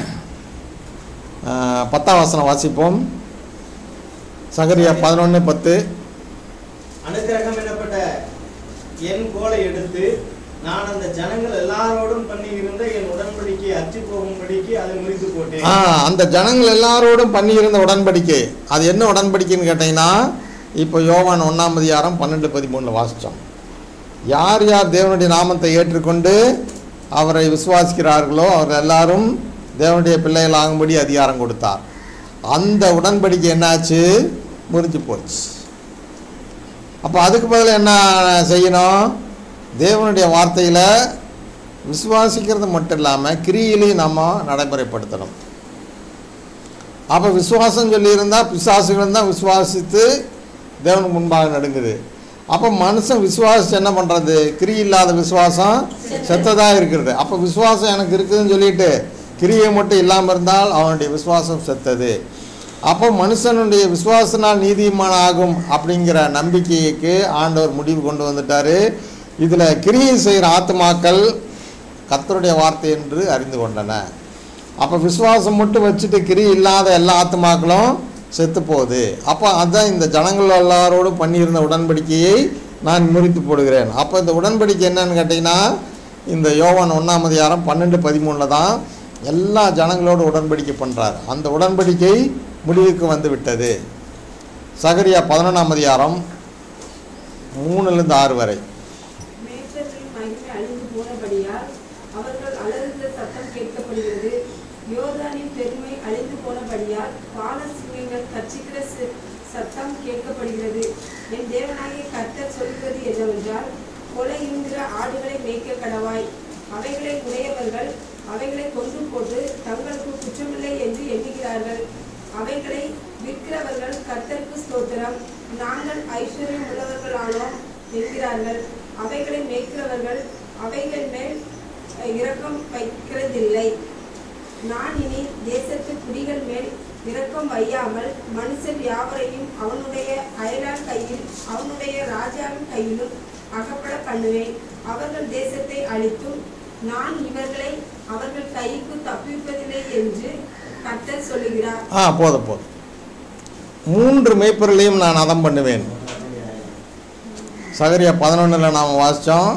10ஆம் வசனம் வாசிப்போம். சகரியா 11:10. அனுக்கிரகம் எனப்பட்ட என் கோலை எடுத்து நான் அந்த ஜனங்கள் எல்லாரோடும் பண்ணியிருந்த என் உடன்படிக்கை அற்றி போகும்படிக்கு அதை முறித்து போட்டேன். அந்த ஜனங்கள் எல்லாரோடும் பண்ணியிருந்த உடன்படிக்கை அது என்ன உடன்படிக்கைன்னு கேட்டீங்கன்னா, இப்போ யோவான் 1:12-13 வாசித்தோம். யார் யார் தேவனுடைய நாமத்தை ஏற்றுக்கொண்டு அவரை விசுவாசிக்கிறார்களோ அவர்கள் எல்லாரும் தேவனுடைய பிள்ளைகள் ஆகும்படி அதிகாரம் கொடுத்தார். அந்த உடன்படிக்கை என்னாச்சு? முறிஞ்சு போச்சு. அப்போ அதுக்கு பதில் என்ன செய்யணும்? தேவனுடைய வார்த்தையில் விசுவாசிக்கிறது மட்டும் இல்லாமல் கிரியையிலையும் நம்ம நடைமுறைப்படுத்தணும். அப்போ விசுவாசம் சொல்லியிருந்தால் பிசாசுகள் தான் விசுவாசித்து தேவனுக்கு முன்பாக நடுங்குது. அப்போ மனுஷன் விசுவாசித்து என்ன பண்ணுறது? கிரியை இல்லாத விசுவாசம் செத்ததாக இருக்கிறது. அப்போ விசுவாசம் எனக்கு இருக்குதுன்னு சொல்லிட்டு கிரியை மட்டும் இல்லாமல் இருந்தால் அவனுடைய விசுவாசம் செத்தது. அப்போ மனுஷனுடைய விசுவாசனால் நீதிமான் ஆகும் அப்படிங்கிற நம்பிக்கைக்கு ஆண்டவர் முடிவு கொண்டு வந்துட்டார். இதில் கிரியை செய்கிற ஆத்மாக்கள் கர்த்தருடைய வார்த்தை என்று அறிந்து கொண்டன. அப்போ விசுவாசம் மட்டும் வச்சுட்டு கிரியை இல்லாத எல்லா ஆத்மாக்களும் செத்து போகுது. அப்போ அதுதான் இந்த ஜனங்கள் எல்லாரோடும் பண்ணியிருந்த உடன்படிக்கையை நான் முறித்து போடுகிறேன். அப்போ இந்த உடன்படிக்கை என்னன்னு கேட்டிங்கன்னா, இந்த யோவான் 1:12-13 தான் எல்லா ஜனங்களோடு உடன்படிக்கை பண்ணுறார். அந்த உடன்படிக்கை முடிவுக்கு வந்து விட்டது. சகரியா 11:3-6 வரை. மேய்ப்பர்களின் மகிமை அழிந்து போனபடியால் அவர்கள் அலறுகிற சத்தம் கேட்கப்படுகிறது. யோர்தானின் பெருமை அழிந்து போனபடியால் பாலசிங்கங்கள் கர்ச்சிக்கிற சத்தம் கேட்கப்படுகிறது. என் தேவனாகிய கர்த்தர் சொல்கிறது என்னவென்றால், கொலையுங்கிற ஆடுகளை மேய்க்க கடவாய். அவைகளை உடையவர்கள் அவைகளை கொண்டு போட்டு தங்களுக்கு குற்றமில்லை என்று எண்ணுகிறார்கள். அவைகளை விற்கிறவர்கள் கர்த்தருக்கு ஸ்தோத்திரம், நாங்கள் ஐஸ்வர்யம் உள்ளவர்களானோம் என்கிறார்கள். அவைகளை மேய்க்கிறவர்கள் அவைகள் மேல் இரக்கம் வைக்கிறதில்லை. நான் இனி தேசத்து குடிகள் மேல் இரக்கம் வையாமல் மனுஷர் யாவரையும் அவனுடைய அயலான் கையில் அவனுடைய ராஜாவின் கையிலும் அகப்பட பண்ணுவேன். அவர்கள் தேசத்தை அழித்தும் நான் இவர்களை அவர்கள் கைக்கு தப்பிப்பதில்லை என்று கர்த்தர் சொல்லுகிறார். போதும் 3 மேய்ப்பர்களையும் நான் அதம் பண்ணுவேன். சகரியா 11 நாம் வாசித்தோம்.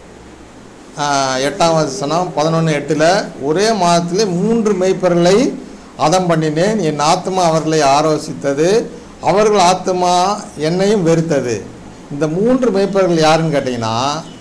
8ஆம் வசனம் 11:8 ஒரே மாதத்தில் 3 மேய்ப்பர்களை அதம் பண்ணினேன். என் ஆத்மா அவர்களை ஆலோசித்தது. அவர்கள் ஆத்துமா என்னையும் வெறுத்தது. இந்த 3 மேய்ப்பர்கள் யாருன்னு கேட்டிங்கன்னா,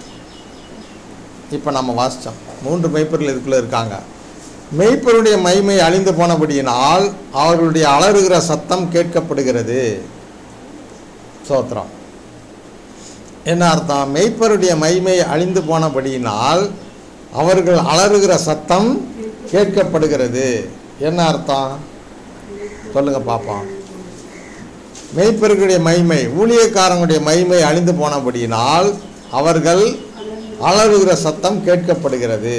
இப்போ நம்ம வாசித்தோம் 3 மேய்ப்பர்கள் இதுக்குள்ளே இருக்காங்க. மேய்ப்பருடைய மகிமை அழிந்து போனபடியினால் அவர்களுடைய அலறுகிற சத்தம் கேட்கப்படுகிறது. சோத்திரம். என்ன அர்த்தம்? மேய்ப்பருடைய மகிமை அழிந்து போனபடியினால் அவர்கள் அலறுகிற சத்தம் கேட்கப்படுகிறது. என்ன அர்த்தம் சொல்லுங்க பார்ப்போம். மேய்ப்பர்களுடைய மகிமை, ஊழியக்காரங்களுடைய மகிமை அழிந்து போனபடியினால் அவர்கள் அலறுகிற சத்தம் கேட்கப்படுகிறது.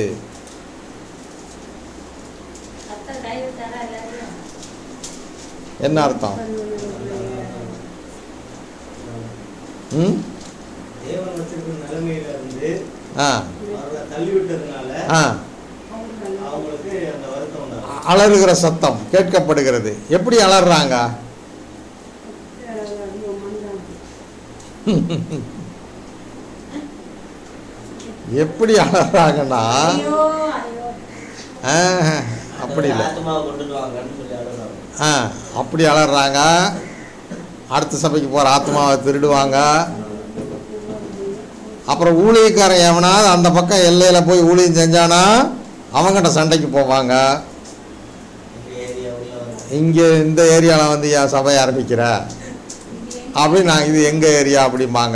என்ன அர்த்தம்? தேவன் வச்சிருக்கிற நிலைமையில இருந்து ஆ அவர்களை தள்ளிவிட்டதுனால ஆ அவங்களுக்கு அந்த வருத்தம் உண்டாகும். அலறுகிற சத்தம் கேட்கப்படுகிறது. எப்படி அலறாங்க? எப்படி அலறாங்கன்னா, ஐயோ ஐயோ அப்படி இல்லை. ஆத்மாவை கொண்டுட்டு வாங்கன்னு சொல்லி அழுறாங்க. அப்படி அலறாங்க. அடுத்த சபைக்கு போகிற ஆத்மாவை திருடுவாங்க. அப்புறம் ஊழியக்காரன் எவனாவது அந்த பக்கம் எல்லையில் போய் ஊழியம் செஞ்சானா அவங்ககிட்ட சண்டைக்கு போவாங்க. இங்கே இந்த ஏரியாவில் வந்து என் சபையை ஆரம்பிக்கிற அப்படி நான் இது எங்கள் ஏரியா அப்படிம்பாங்க.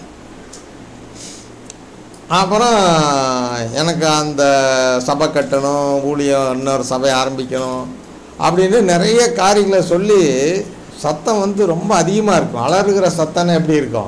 அப்புறம் எனக்கு அந்த சபை கட்டணும், ஊழியம் இன்னொரு சபையை ஆரம்பிக்கணும் அப்படின்னு நிறைய காரியங்களை சொல்லி சத்தம் வந்து ரொம்ப அதிகமாக இருக்கும். அலறுகிற சத்தம்னா எப்படி இருக்கும்?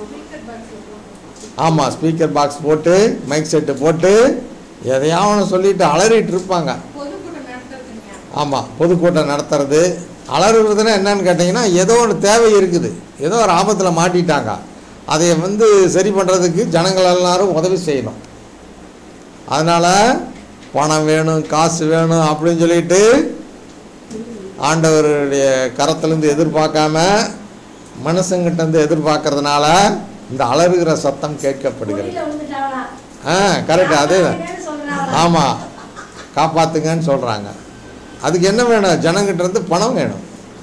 ஆமாம், ஸ்பீக்கர் பாக்ஸ் போட்டு மைக் செட்டு போட்டு எதையாவது சொல்லிட்டு அலறிட்டு இருப்பாங்க. ஆமாம், பொதுக்கூட்டம் நடத்துறது. அலறுறதுன்னா என்னன்னு கேட்டிங்கன்னா, ஏதோ ஒரு தேவை இருக்குது, ஏதோ ஒரு ஆபத்தில் மாட்டிட்டாங்க, அதை வந்து சரி பண்ணுறதுக்கு ஜனங்கள் எல்லாரும் உதவி செய்யணும். அதனால் பணம் வேணும், காசு வேணும் அப்படின்னு சொல்லிட்டு ஆண்டவருடைய கரத்துலேருந்து எதிர்பார்க்காம மனுஷங்கிட்டேருந்து எதிர்பார்க்கறதுனால இந்த அலறுகிற சத்தம் கேட்கப்படுகிறது. கரெக்டு, அதே தான். ஆமாம், காப்பாற்றுங்கன்னு சொல்கிறாங்க. அதுக்கு என்ன வேணும்? ஜனங்கிட்டேருந்து பணம் வேணும்.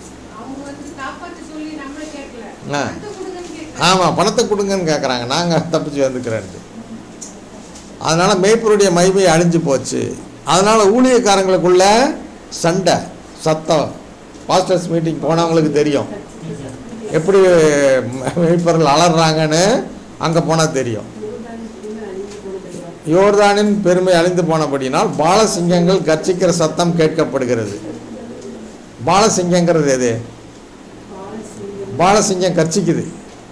ஆமாம், பணத்தை கொடுங்கன்னு கேட்குறாங்க. நாங்கள் தப்பிச்சு வந்துக்கிறேன்ட்டு. அதனால் மேய்ப்பருடைய மகிமை அழிஞ்சு போச்சு. அதனால் ஊழியக்காரங்களுக்குள்ள சண்டை, சத்தம். பாஸ்டர்ஸ் மீட்டிங் போனவங்களுக்கு தெரியும் எப்படி மேய்ப்பர்கள் அலறாங்கன்னு. அங்கே போனால் தெரியும். யோர்தானின் பெருமை அழிந்து போனபடினால் பாலசிங்கங்கள் கர்ச்சிக்கிற சத்தம் கேட்கப்படுகிறது. பாலசிங்கங்கிறது எது? பாலசிங்கம் கர்ச்சிக்குது.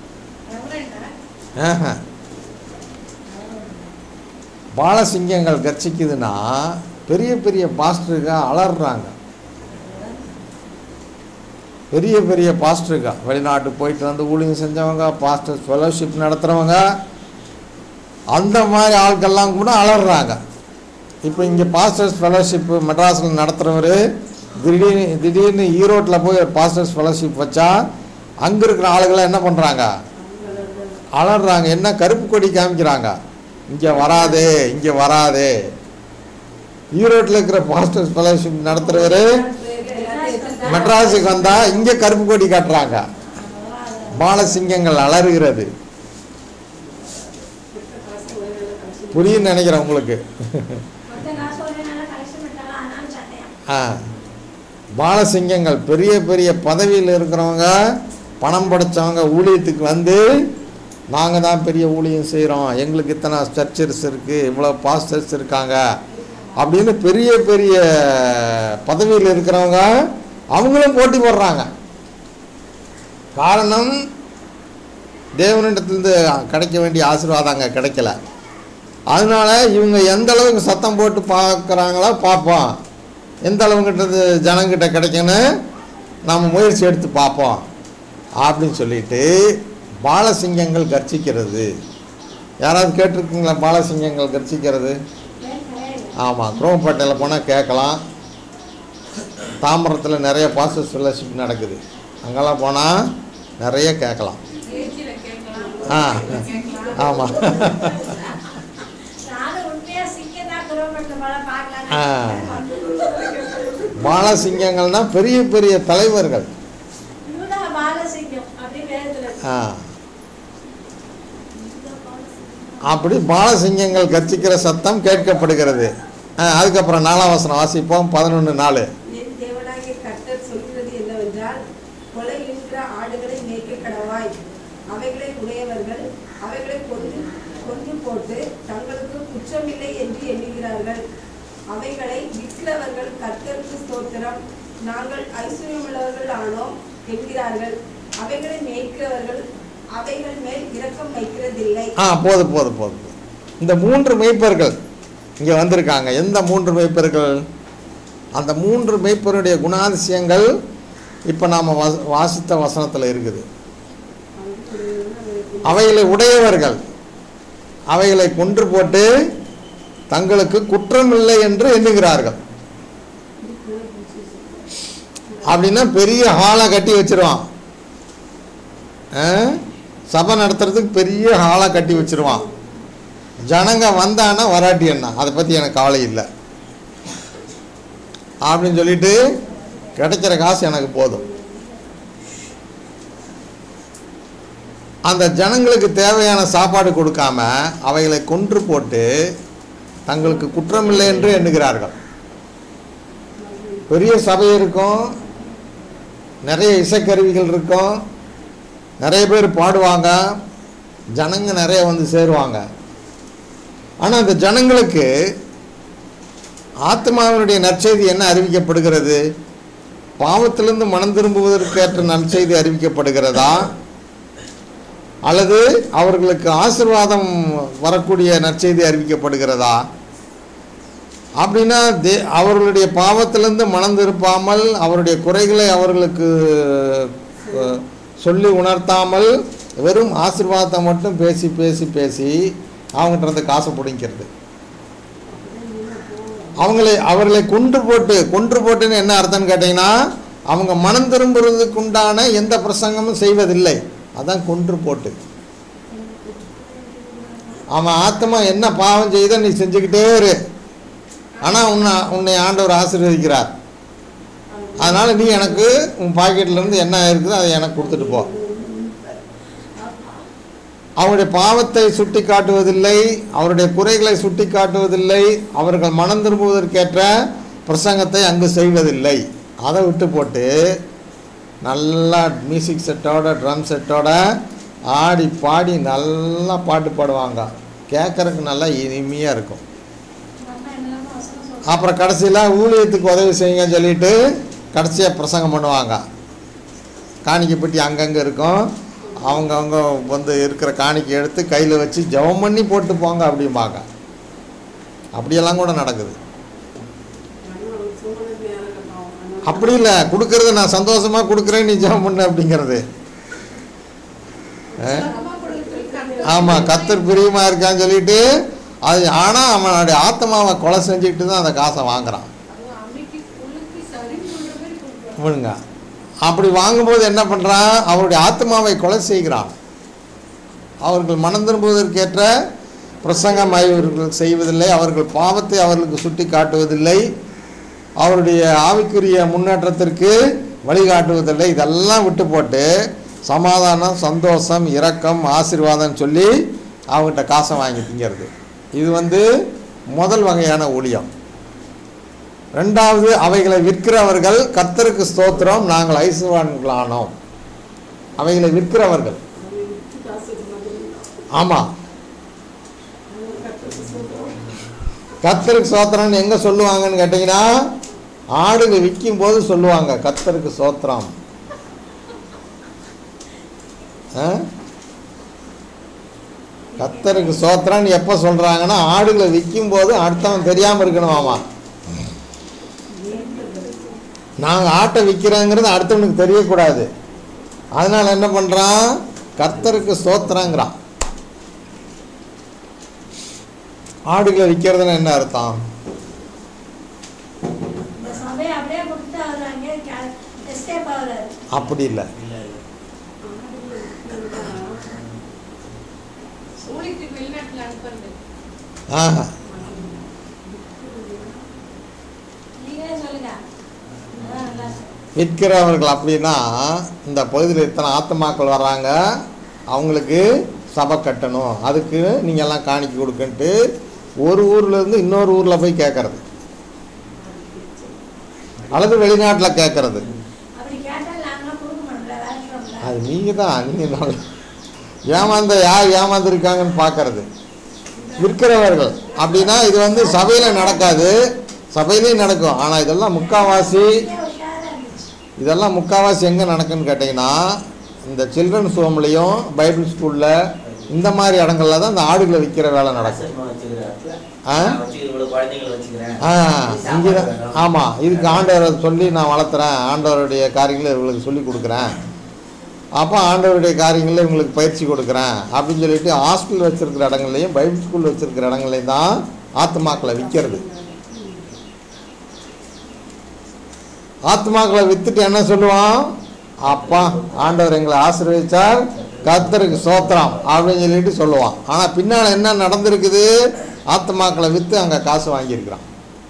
பாலசிங்கங்கள் கர்ச்சிக்குதுன்னா பெரிய பெரிய பாஸ்டருங்க அலறாங்க. பெரிய பெரிய பாஸ்டருங்க, வெளிநாட்டுக்கு போயிட்டு வந்து ஊழியம் செஞ்சவங்க, பாஸ்டர்ஸ் ஃபெலோஷிப் நடத்துகிறவங்க, அந்த மாதிரி ஆட்கள்லாம் கூட அலறாங்க. இப்போ இங்கே பாஸ்டர்ஸ் ஃபெலோஷிப் மெட்ராஸில் நடத்துகிறவர் திடீர்னு ஈரோட்டில் போய் பாஸ்டர்ஸ் ஃபெலோஷிப் வச்சா அங்கே இருக்கிற ஆளுகளாம் என்ன பண்ணுறாங்க? அலறாங்க. என்ன கருப்பு கொடி காமிக்கிறாங்க, இங்கே வராதே, இங்கே வராதே. ஈரோட்டில் இருக்கிற பாஸ்டர்ஸ் ஃபெலோஷிப் நடத்துகிறவர் மெட்ராஸுக்கு வந்தால் இங்கே கருப்பு கொடி காட்டுறாங்க. பாலசிங்கங்கள் அலறுகிறது. புரியுன்னு நினைக்கிறேன் உங்களுக்கு. பாலசிங்கங்கள் பெரிய பெரிய பதவியில் இருக்கிறவங்க, பணம் படைச்சவங்க ஊழியத்துக்கு வந்து நாங்கள் தான் பெரிய ஊழியம் செய்கிறோம், எங்களுக்கு இத்தனை சர்ச்சர்ஸ் இருக்குது, இவ்வளோ பாஸ்டர்ஸ் இருக்காங்க அப்படின்னு பெரிய பெரிய பதவியில் இருக்கிறவங்க அவங்களும் போட்டி போடுறாங்க. காரணம், தேவனிடத்துலேருந்து கிடைக்க வேண்டிய ஆசீர்வாதம் அங்கே கிடைக்கல. அதனால் இவங்க எந்த அளவுக்கு சத்தம் போட்டு பார்க்குறாங்களோ பார்ப்போம், எந்த அளவுக்கிட்ட ஜனங்கிட்ட கிடைக்குன்னு நாம் முயற்சி எடுத்து பார்ப்போம் அப்படின்னு சொல்லிட்டு பாலசிங்கங்கள் கர்ச்சிக்கிறது. யாராவது கேட்டிருக்கீங்களா பாலசிங்கங்கள் கர்ச்சிக்கிறது? ஆமாம், குரோம்பேட்டையில் போனால் கேட்கலாம். தாம்பரத்தில் நிறைய பாஸ்டர்ஸ் ஃபெலோஷிப் நடக்குது, அங்கெல்லாம் போனால் நிறைய கேட்கலாம். ஆமாம், பாலசிங்கங்கள்னா பெரிய பெரிய தலைவர்கள். அப்படி பாலசிங்கங்கள் கர்ச்சிக்கிற சத்தம் கேட்கப்படுகிறது. அதுக்கப்புறம் 4ஆம் வசனம் வாசிப்போம். 11:4. என் தேவனாகிய கர்த்தர் சொல்கிறது என்னவென்றால், கொலை என்கிற ஆடுகளை மேய்க்க கடவாய். அவைகளை உடையவர்கள் அவைகளை கொன்று போட்டு தங்களுக்கு குற்றமில்லை என்று எண்ணுகிறார்கள். அவைகளை விற்கிறவர்கள் கர்த்தருக்கு ஸ்தோத்திரம், நாங்கள் ஐஸ்வர்யமுள்ளவர்கள் ஆனோம் என்கிறார்கள். அவைகளை மேய்க்கிறவர்கள் அவைகள் மேல் இரக்கம் வைக்கிறதில்லை. போதும். இந்த 3 மேய்ப்பர்கள் இங்கே வந்திருக்காங்க. எந்த 3 மேய்ப்பர்கள்? அந்த 3 மேய்ப்பருடைய குணாதிசயங்கள் இப்போ நாம் வாசித்த வசனத்தில் இருக்குது. அவைகளை உடையவர்கள் அவைகளை கொன்று போட்டு தங்களுக்கு குற்றமில்லை என்று எண்ணுகிறார்கள். அப்படின்னா பெரிய ஹாலை கட்டி வச்சிருவான். சபை நடத்துறதுக்கு பெரிய ஹாலை கட்டி வச்சிருவான். ஜனங்க வந்தானா வராட்டி என்ன, அதை பற்றி எனக்கு கவலை இல்லை அப்படின்னு சொல்லிட்டு கிடைக்கிற காசு எனக்கு போதும். அந்த ஜனங்களுக்கு தேவையான சாப்பாடு கொடுக்காம அவைகளை கொன்று போட்டு தங்களுக்கு குற்றமில்லை என்று எண்ணுகிறார்கள். பெரிய சபை இருக்கும், நிறைய இசைக்கருவிகள் இருக்கும், நிறைய பேர் பாடுவாங்க, ஜனங்க நிறைய வந்து சேருவாங்க. ஆனால் அந்த ஜனங்களுக்கு ஆத்மாவினுடைய நற்செய்தி என்ன அறிவிக்கப்படுகிறது? பாவத்திலிருந்து மனம் திரும்புவதற்கேற்ற நற்செய்தி அறிவிக்கப்படுகிறதா, அல்லது அவர்களுக்கு ஆசீர்வாதம் வரக்கூடிய நற்செய்தி அறிவிக்கப்படுகிறதா? அப்படின்னா அவர்களுடைய பாவத்திலிருந்து மனம் திருப்பாமல் அவருடைய குறைகளை அவர்களுக்கு சொல்லி உணர்த்தாமல் வெறும் ஆசீர்வாதத்தை மட்டும் பேசி பேசி பேசி அவங்ககிட்ட இருந்து காசை பிடிக்கிறது. அவர்களை கொன்று போட்டுன்னு என்ன அர்த்தம்னு கேட்டிங்கன்னா, அவங்க மனம் திரும்புறதுக்கு உண்டான எந்த பிரசங்கமும் செய்வதில்லை. அதான் கொன்று போட்டு. அவன் ஆத்மா என்ன பாவம் செய்த நீ செஞ்சுக்கிட்டே இரு, ஆனால் உன்னை ஆண்டவர் ஆசீர்வதிக்கிறார். அதனால் நீ எனக்கு உன் பாக்கெட்லேருந்து என்ன இருக்குதோ அதை எனக்கு கொடுத்துட்டு போ. அவருடைய பாவத்தை சுட்டி காட்டுவதில்லை, அவருடைய குறைகளை சுட்டி காட்டுவதில்லை, அவர்கள் மனம் திரும்புவதற்கேற்ற பிரசங்கத்தை அங்கு செய்வதில்லை. அதை விட்டு போட்டு நல்லா மியூசிக் செட்டோட ட்ரம் செட்டோட ஆடி பாடி நல்லா பாட்டு பாடுவாங்க. கேட்குறதுக்கு நல்லா இனிமையாக இருக்கும். அப்புறம் கடைசியில் ஊழியத்துக்கு உதவி செய்யுங்கன்னு சொல்லிட்டு கடைசியாக பிரசங்கம் பண்ணுவாங்க. காணிக்கை பெட்டி அங்கங்கே இருக்கும், அவங்கவுங்க வந்து இருக்கிற காணிக்கை எடுத்து கையில் வச்சு ஜெபம் பண்ணி போட்டு போங்க அப்படிம்பாங்க. அப்படியெல்லாம் கூட நடக்குது. அப்படி இல்லை, கொடுக்கறது நான் சந்தோஷமாக கொடுக்குறேன், நீ ஜெபம் பண்ணு அப்படிங்கிறது. ஆமாம், கர்த்தர் பிரியமாக இருக்கான்னு சொல்லிட்டு அது. ஆனால் அவனுடைய ஆத்மாவை கொலை செஞ்சுக்கிட்டு தான் அந்த காசை வாங்குறான். விடுங்க. அப்படி வாங்கும்போது என்ன பண்ணுறான்? அவருடைய ஆத்மாவை கொலை செய்கிறான். அவர்கள் மனம் திரும்புவதற்கேற்ற பிரசங்கம் அவர்கள் செய்வதில்லை, அவர்கள் பாவத்தை அவர்களுக்கு சுட்டி காட்டுவதில்லை, அவருடைய ஆவிக்குரிய முன்னேற்றத்திற்கு வழிகாட்டுவதில்லை. இதெல்லாம் விட்டு போட்டு சமாதானம், சந்தோஷம், இரக்கம், ஆசீர்வாதம் சொல்லி அவங்ககிட்ட காசை வாங்கி திங்கிறது. இது முதல் வகையான ஊழியம். ரெண்டாவது, அவைகளை விற்கிறவர்கள் கர்த்தருக்கு ஸ்தோத்திரம், நாங்கள் ஐஸ்வர்யவான்களானோம். அவைகளை விற்கிறவர்கள். ஆமாம், கர்த்தருக்கு ஸ்தோத்திரம்னு எங்கே சொல்லுவாங்கன்னு கேட்டிங்கன்னா, ஆடுகள் விற்கும் போது சொல்லுவாங்க கர்த்தருக்கு ஸ்தோத்திரம். கர்த்தருக்கு ஸ்தோத்திரம்னு எப்போ சொல்கிறாங்கன்னா, ஆடுகளை விற்கும் போது அடுத்தவன் தெரியாமல் இருக்கணும். ஆமாம், நாங்கள் ஆட்டை விற்கிறோங்கிறது அடுத்தவனுக்கு தெரியக்கூடாது. அதனால் என்ன பண்ணுறான்? கர்த்தருக்கு ஸ்தோத்திரங்கிறான். ஆடுகளை விற்கிறதுன்னு என்ன அர்த்தம்? அப்படி இல்லை. விற்கிறவர்கள் அப்படின்னா, இந்த பகுதியில் இத்தனை ஆத்மாக்கள் வர்றாங்க, அவங்களுக்கு சபை கட்டணும், அதுக்கு நீங்கள் எல்லாம் காணிக்கை கொடுக்கன்ட்டு ஒரு ஊர்லேருந்து இன்னொரு ஊரில் போய் கேட்கறது, அல்லது வெளிநாட்டில் கேட்கறது. அப்படி கேட்டால் நாங்களாம் கொடுக்க மாட்டோம்ல, வேலைக்கு அது நீங்கள் தான் யார் ஏமாந்துருக்காங்கன்னு பார்க்கறது. விற்கிறவர்கள் அப்படின்னா இது வந்து சபையில் நடக்காது, சபையிலையும் நடக்கும். ஆனால் இதெல்லாம் முக்கால்வாசி எங்கே நடக்குன்னு கேட்டிங்கன்னா இந்த சில்ட்ரன்ஸ் ஹோம்லேயும் பைபிள் ஸ்கூலில் இந்த மாதிரி இடங்கள்ல தான் இந்த ஆடுகளை விற்கிற வேலை நடக்கும். இங்கே தான். ஆமாம், இதுக்கு ஆண்டவரை சொல்லி நான் வளர்த்துறேன், ஆண்டவருடைய காரியங்களை இவங்களுக்கு சொல்லி கொடுக்குறேன், அப்போ ஆண்டவருடைய காரியங்களில் இவங்களுக்கு பயிற்சி கொடுக்குறேன் அப்படின்னு சொல்லிட்டு ஹாஸ்பிட்டல் வச்சுருக்கிற இடங்கள்லையும் பைபிள் ஸ்கூல் வச்சுருக்கிற இடங்கள்லையும் தான் ஆத்மாக்களை விற்கிறது. ஆத்மாக்களை விற்றுட்டு என்ன சொல்லுவான், அப்பா ஆண்டவர் எங்களை ஆசீர்வதிச்சார், கர்த்தருக்கு ஸ்தோத்திரம் அப்படின்னு சொல்லிட்டு சொல்லுவான். ஆனால் பின்னால் என்ன நடந்திருக்குது, ஆத்மாக்களை விற்று அங்கே காசு வாங்கியிருக்கிறான்.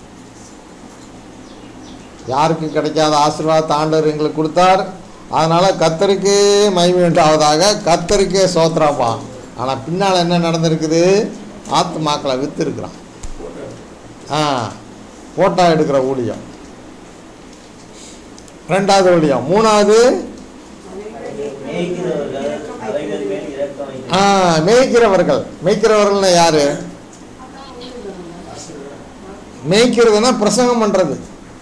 யாருக்கும் கிடைக்காத ஆசீர்வாதத்தை ஆண்டவர் எங்களுக்கு கொடுத்தார், அதனால் கர்த்தருக்கே மகிமை உண்டாவதாக, கர்த்தருக்கே ஸ்தோத்திரம்பான். ஆனால் பின்னால் என்ன நடந்திருக்குது, ஆத்மாக்களை விற்று இருக்கிறான். போட்டோ எடுக்கிற ஊழியம் ரெண்டாவது ஊழியம். மூணாவது மேய்க்கிறவர்கள். மேய்க்கிறவர்கள்னா யாரு? மேய்க்கிறதுனா பிரசங்கம் பண்றது.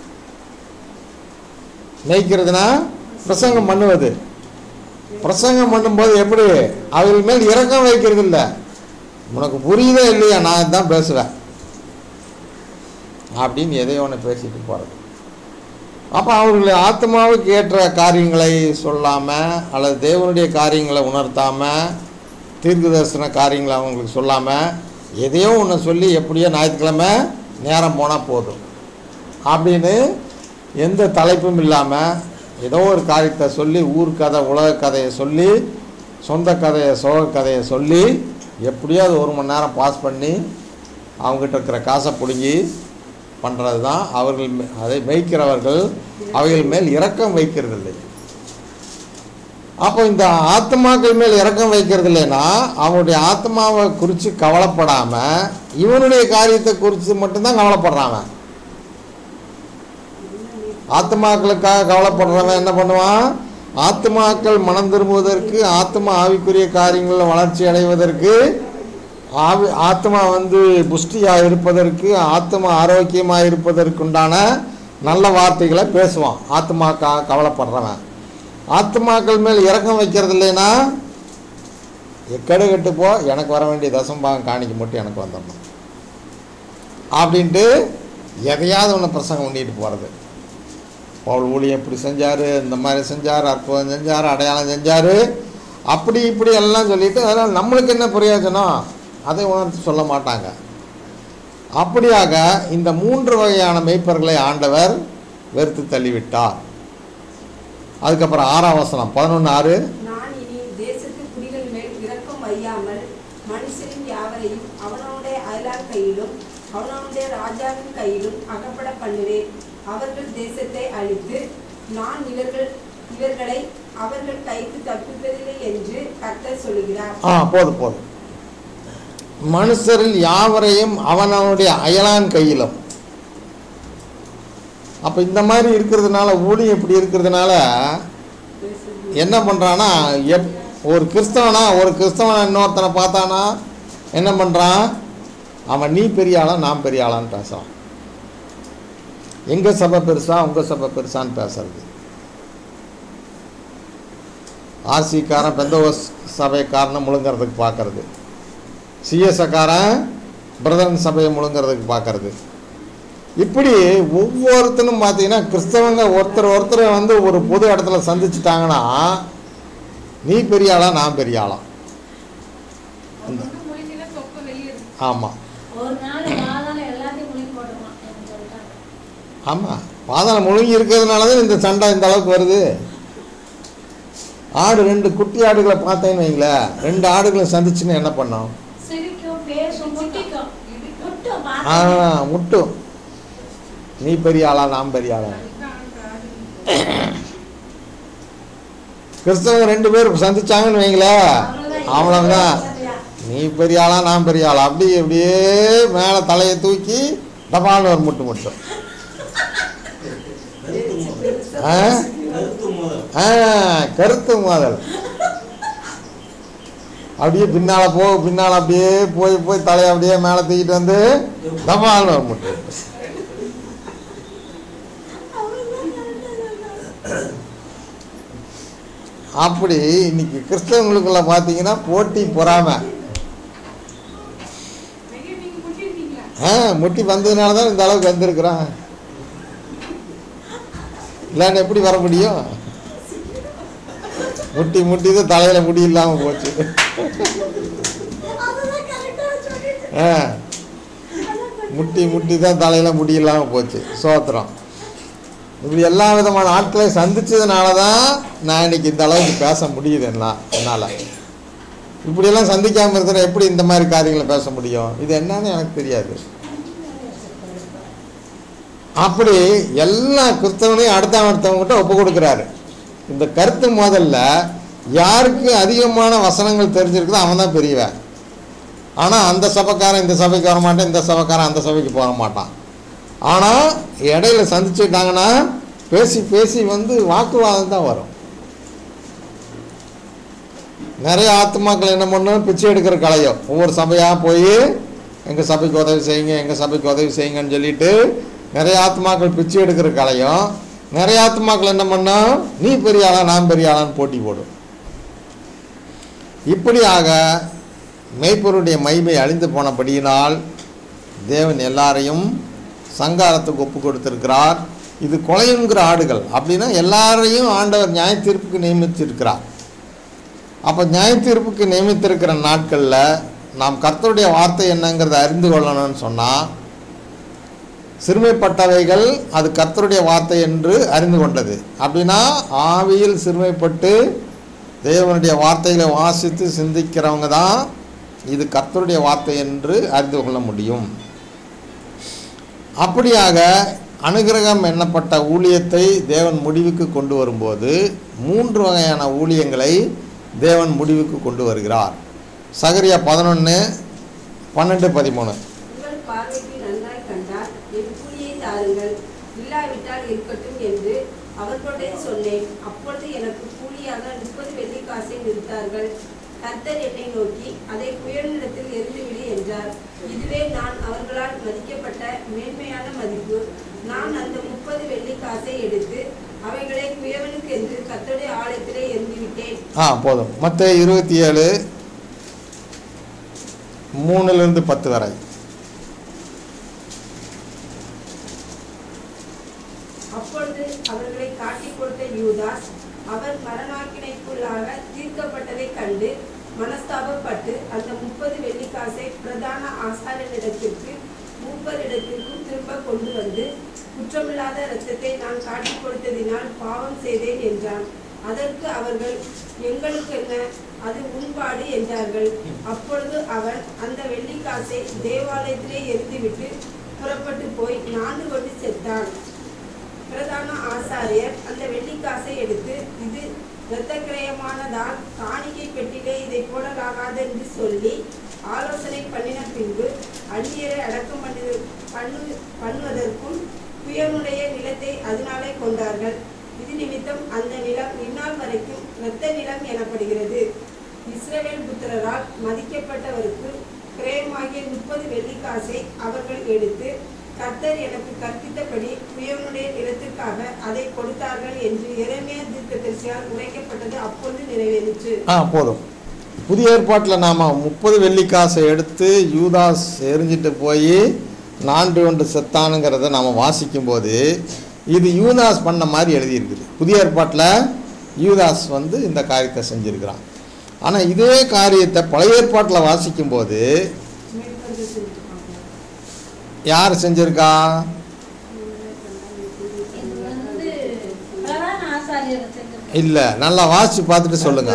மேய்க்கிறதுனா பிரசங்கம் பண்ணுவது. பிரசங்கம் பண்ணும்போது எப்படி அவர்கள் மேல் இரக்கம் வைக்கிறது இல்லை. உனக்கு புரியுதே இல்லையா, நான் தான் பேசுவேன் அப்படின்னு எதையோ ஒன்று பேசிட்டு போகிறது. அப்போ அவர்களுடைய ஆத்மாவுக்கு ஏற்ற காரியங்களை சொல்லாமல் அல்லது தேவனுடைய காரியங்களை உணர்த்தாமல் தீர்க்க தரிசன காரியங்களை அவங்களுக்கு சொல்லாமல் எதையோ ஒன்று சொல்லி எப்படியோ ஞாயிற்றுக்கிழமை நேரம் போனால் போதும் அப்படின்னு எந்த தலைப்பும் இல்லாமல் ஏதோ ஒரு காரியத்தை சொல்லி ஊர் கதை உலக கதையை சொல்லி சொந்த கதையை சோக கதையை சொல்லி எப்படியோ அது 1 மணி நேரம் பாஸ் பண்ணி அவங்ககிட்ட இருக்கிற காசை பிடுங்கி பண்ணுறது தான் அவர்கள். அதை மேய்க்கிறவர்கள் அவைகள் மேல் இரக்கம் வைக்கிறது இல்லை. அப்போ இந்த ஆத்மாக்கள் மேல் இரக்கம் வைக்கிறது இல்லைன்னா அவனுடைய ஆத்மாவை குறித்து கவலைப்படாமல் இவனுடைய காரியத்தை குறித்து மட்டும்தான் கவலைப்படுறான். ஆத்மாக்களுக்காக கவலைப்படுறவன் என்ன பண்ணுவான், ஆத்மாக்கள் மனம் திரும்புவதற்கு, ஆத்மா ஆவிக்குரிய காரியங்களில் வளர்ச்சி அடைவதற்கு, ஆத்மா புஷ்டியாக இருப்பதற்கு, ஆத்மா ஆரோக்கியமாக இருப்பதற்குண்டான நல்ல வார்த்தைகளை பேசுவான். ஆத்மாக்காக கவலைப்படுறவன். ஆத்மாக்கள் மேல் இரக்கம் வைக்கிறது இல்லைன்னா எக்கடு கெட்டு போ, எனக்கு வர வேண்டிய தசம்பாகம் காணிக்க மட்டும் எனக்கு வந்துடணும் அப்படின்ட்டு எதையாவது ஒன்று பிரசங்கம் பண்ணிட்டு போகிறது. பவுல் ஊழியம் இப்படி செஞ்சார், இந்த மாதிரி செஞ்சார், அற்புதம் செஞ்சார், அடையாளம் செஞ்சார், அப்படி இப்படி எல்லாம் சொல்லிட்டு அதனால் நம்மளுக்கு என்ன பிரயோஜனம் அதை உணர்த்து சொல்ல மாட்டாங்க. அப்படியாக இந்த 3 வகையான மேய்ப்பர்களை ஆண்டவர் வெறுத்து தள்ளிவிட்டார். அதுக்கப்புறம் 6ஆம் வசனம் 11:6. நான் இனி தேசத்து குடிகள் மேல் இரக்கம் வையாமல் மனுஷரின் யாவரையும் அவனவனுடைய அயலார் கையிலும் அவனவனுடைய ராஜாவின் கையிலும் அகப்பட பண்ணுவேன். அவர்கள் தேசத்தை அழித்து நான் இவர்களை அவர்கள் கைக்கு தப்பிப்பதில்லை என்று கர்த்தர் சொல்லுகிறார். போதும். மனுஷரில் யாவரையும் அவனவனுடைய அயலான் கையிலும். அப்போ இந்த மாதிரி இருக்கிறதுனால, ஊழியம் இப்படி இருக்கிறதுனால என்ன பண்ணுறான்னா, ஒரு கிறிஸ்தவன் இன்னொருத்தனை பார்த்தானா என்ன பண்ணுறான், அவன் நீ பெரிய ஆளா நான் பெரிய ஆளான்னு பேசுகிறான். எங்கள் சபை பெருசா உங்கள் சபை பெருசான்னு பேசுறது. ஆர்சிக்காரன் பெந்தோஸ் சபைக்காரனை முழுங்கிறதுக்கு பார்க்கறது, சிஎஸ்காரன் பிரதரன் சபையை முழுங்கிறதுக்கு பார்க்கறது. இப்படி ஒவ்வொருத்தனும் பார்த்தீங்கன்னா கிறிஸ்தவங்க ஒருத்தர் ஒரு பொது இடத்துல சந்திச்சுட்டாங்கன்னா நீ பெரிய ஆளா நான் பெரிய ஆளா. ஆமாம் ஆமாம், பாதாளம் முழுங்கி இருக்கிறதுனால தான் இந்த சண்டை இந்த அளவுக்கு வருது. ஆடு 2 குட்டி ஆடுகளை பார்த்தேன்னு வைங்களேன், 2 ஆடுகளை சந்திச்சுன்னு என்ன பண்ணோம், முட்டும். நீ பெரிய ஆளா நான் பெரிய ஆளா. கிறிஸ்தவங்க 2 பேர் சந்திச்சாங்கன்னு வைங்களேன், அவ்வளவுதான். நீ பெரிய ஆளா நான் பெரிய ஆளா அப்படி அப்படியே மேலே தலையை தூக்கி டபால்னு ஒரு முட்டு மட்டும். கருத்து மோதல் அப்படியே பின்னால் அப்படியே போய் தலையை அப்படியே மேலே தூக்கிட்டு வந்து டபால்னு ஒரு முட்டு. அப்படி இன்னைக்கு கிறிஸ்தவங்களுக்குள்ள பார்த்தீங்கன்னா போட்டி பொறாமை. முட்டி வந்ததுனால தான் இந்த அளவுக்கு வந்திருக்கிறான். இல்லைன்னு எப்படி வர முடியும்? முட்டி தான் தலையில முடி இல்லாமல் போச்சு. முட்டி தான் தலையில முடி இல்லாமல் போச்சு. சோத்திரம். இப்படி எல்லா விதமான ஆட்களையும் சந்திச்சதுனால தான் நான் இன்னைக்கு இந்த அளவுக்கு பேச முடியுது. என்னால் இப்படியெல்லாம் சந்திக்காமல் இருந்தால் எப்படி இந்த மாதிரி காரியங்களை பேச முடியும்? இது என்னன்னு எனக்கு தெரியாது. அப்படி எல்லா கிறிஸ்தவனையும் அடுத்தவங்கிட்ட ஒப்பு கொடுக்குறாரு. இந்த கருத்து முதல்ல யாருக்கு அதிகமான வசனங்கள் தெரிஞ்சிருக்குதோ அவன் தான் பெரியவன். ஆனால் அந்த சபைக்காரன் இந்த சபைக்கு வர மாட்டான், இந்த சபைக்காரன் அந்த சபைக்கு போக மாட்டான். ஆனால் இடையில சந்திச்சுட்டாங்கன்னா பேசி வாக்குவாதம் தான் வரும். நிறைய ஆத்மாக்கள் என்ன பண்ணணும், பிச்சை எடுக்கிற கலையோ ஒவ்வொரு சபையாக போய் எங்கள் சபைக்கு உதவி செய்யுங்க, எங்கள் சபைக்கு உதவி செய்யுங்கன்னு சொல்லிட்டு நிறைய ஆத்மாக்கள் பிச்சை எடுக்கிற கலையும், நிறைய ஆத்மாக்கள் என்ன பண்ணோம், நீ பெரிய ஆளா நான் பெரிய ஆளான்னு போட்டி போடும். இப்படியாக மெய்ப்பொருடைய மகிமை அழிந்து போனபடியினால் தேவன் எல்லாரையும் சங்காரத்துக்கு ஒப்பு கொடுத்திருக்கிறார். இது கொலையுங்கிற ஆடுகள் அப்படின்னா எல்லாரையும் ஆண்டவர் நியாய தீர்ப்புக்கு நியமித்திருக்கிறார். அப்போ நியாய தீர்ப்புக்கு நியமித்திருக்கிற நாட்களில் நாம் கர்த்தருடைய வார்த்தை என்னங்கிறத அறிந்து கொள்ளணும்னு சொன்னால், சிறுமைப்பட்டவைகள் அது கர்த்தருடைய வார்த்தை என்று அறிந்து கொண்டது. அப்படின்னா ஆவியில் சிறுமைப்பட்டு தேவனுடைய வார்த்தைகளை வாசித்து சிந்திக்கிறவங்க தான் இது கர்த்தருடைய வார்த்தை என்று அறிந்து கொள்ள முடியும். அப்படியாக அனுக்கிரகம் எண்ணப்பட்ட ஊழியத்தை தேவன் முடிவுக்கு கொண்டு வரும்போது 3 வகையான ஊழியங்களை தேவன் முடிவுக்கு கொண்டு வருகிறார். சகரியா 11:12-13. உங்கள் பார்வைக்கு நன்றாய் கண்டால் என் கூலியை தாருங்கள், இல்லாவிட்டால் இருக்கட்டும் என்று அவர்களுடைய சொன்னேன். அப்பொழுது எனக்கு கூலியாக 30 வெள்ளிக்காசை நிறுத்தார்கள். கர்த்தர் என்னை நோக்கி அதை குயவனிடத்தில் எரிந்துவிடு என்றார். இதுவே நான் அவர்களால் மதிக்கப்பட்ட மேன்மையான மதிப்பு. நான் அந்த 30 வெள்ளிக்காசை எடுத்து அவைகளை குயவனுக்கு என்று கர்த்தருடைய ஆலயத்திலே எரிந்துவிட்டேன். போதும். மத்தேயு 27:3-10 வரை. அப்பொழுது அவர்களை காட்டிக் கொடுத்த யூதாஸ் அவர் மரணாக்கினைக்குள்ளாக தீர்க்கப்பட்டதை கண்டு மனஸ்தாபப்பட்டு அந்த 30 வெள்ளிக்காசை பிரதான ஆசாரியனிடத்திற்கு மூப்பரிடத்திற்கும் திரும்ப கொண்டு வந்து, குற்றமில்லாத இரத்தத்தை நான் காட்டிக் கொடுத்ததினால் பாவம் செய்தேன் என்றான். அதற்கு அவர்கள், எங்களுக்கு என்ன, அது உண்பாடு என்றார்கள். அப்பொழுது அவன் அந்த வெள்ளிக்காசை தேவாலயத்திலே எரிந்துவிட்டு புறப்பட்டு போய் 4 கொண்டு செத்தான். பிரதான ஆசாரியர் அந்த வெள்ளிக்காசை எடுத்து, இது இரத்தக்கிரயமானதால் காணிக்கை பெட்டிலே இதை போடலாகாது என்று சொல்லி ஆலோசனை பண்ணின பின்பு அந்நியரை அடக்கம் பண்ணுவதற்கும் குயவனுடைய நிலத்தை அதனாலே கொண்டார்கள். இது நிமித்தம் அந்த நிலம் இந்நாள் வரைக்கும் இரத்த நிலம் எனப்படுகிறது. இஸ்ரவேல் புத்திரரால் மதிக்கப்பட்டவருக்கு கிரயமாகிய 30 வெள்ளிக்காசை அவர்கள் எடுத்து, கர்த்தர் எனக்கு கற்பித்தபடி குயவனுடைய நிலத்திற்காக அதை கொடுத்தார்கள் என்று எரேமியா தீர்க்கதரிசியால் உரைக்கப்பட்டது அப்பொழுது நிறைவேறிற்று. போதும். புதிய ஏற்பாட்டில் நாம் 30 வெள்ளிக்காசை எடுத்து யூதாஸ் எரிஞ்சிட்டு போய் 4 கொண்டு செத்தானுங்கிறத நாம் வாசிக்கும்போது இது யூதாஸ் பண்ண மாதிரி எழுதியிருக்குது. புதிய ஏற்பாட்டில் யூதாஸ் இந்த காரியத்தை செஞ்சுருக்கிறான். ஆனால் இதே காரியத்தை பழைய ஏற்பாட்டில் வாசிக்கும்போது யார் செஞ்சிருக்கா? இல்லை, நல்லா வாசிச்சு பார்த்துட்டு சொல்லுங்க.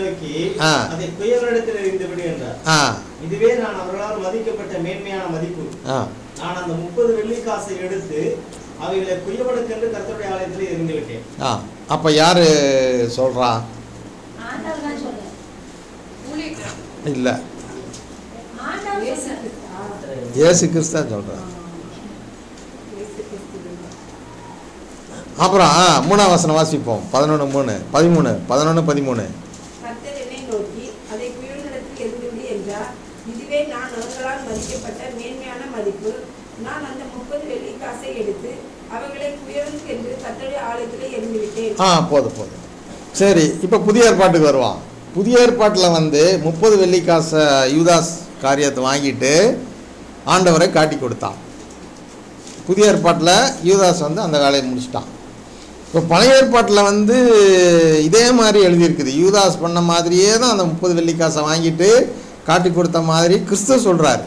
இதுவே நான் அவர்களால் மதிக்கப்பட்ட மேன்மையான மதிப்பு. நான் அந்த 30 வெள்ளிக்காசை எடுத்து அவைகளை குயவனுக்கென்று கர்த்தருடைய ஆலயத்திலே எரிந்து விட்டேன். அப்ப யாரு சொல்றா? இல்லை, ஆண்டவர் இயேசு சொன்னார். கிறிஸ்தா? இயேசு கிறிஸ்து தான் சொல்கிறார். இயேசு கிறிஸ்து. அப்புறம் 3ஆம் வசனம் வாசிப்போம். 11:3 13 11:13. கர்த்தர் என்னை நோக்கி அதை குயவனிடத்தில் எறிந்துவிடு என்றார். இதுவே நான் அவர்களால் மதிக்கப்பட்ட மேன்மையான மதிப்பு. நான் அந்த 30 வெள்ளிக்காசை எடுத்து அவைகளை குயவனுக்கு என்று கர்த்தருடைய ஆலயத்திலே எறிந்துவிட்டேன். போதும். சரி, இப்போ புதிய ஏற்பாட்டுக்கு வருவான். புதிய ஏற்பாட்டில் வந்து 30 வெள்ளிக்காசை யூதாஸ் காரியத்தை வாங்கிட்டு ஆண்டவரை காட்டி கொடுத்தான். புதிய ஏற்பாட்டில் யூதாஸ் வந்து அந்த வேலையை முடிச்சிட்டான். இப்போ பழைய ஏற்பாட்டில் வந்து இதே மாதிரி எழுதியிருக்குது. யூதாஸ் பண்ண மாதிரியே தான் அந்த 30 வெள்ளிக்காசை வாங்கிட்டு காட்டி கொடுத்த மாதிரி கிறிஸ்து சொல்கிறாரு.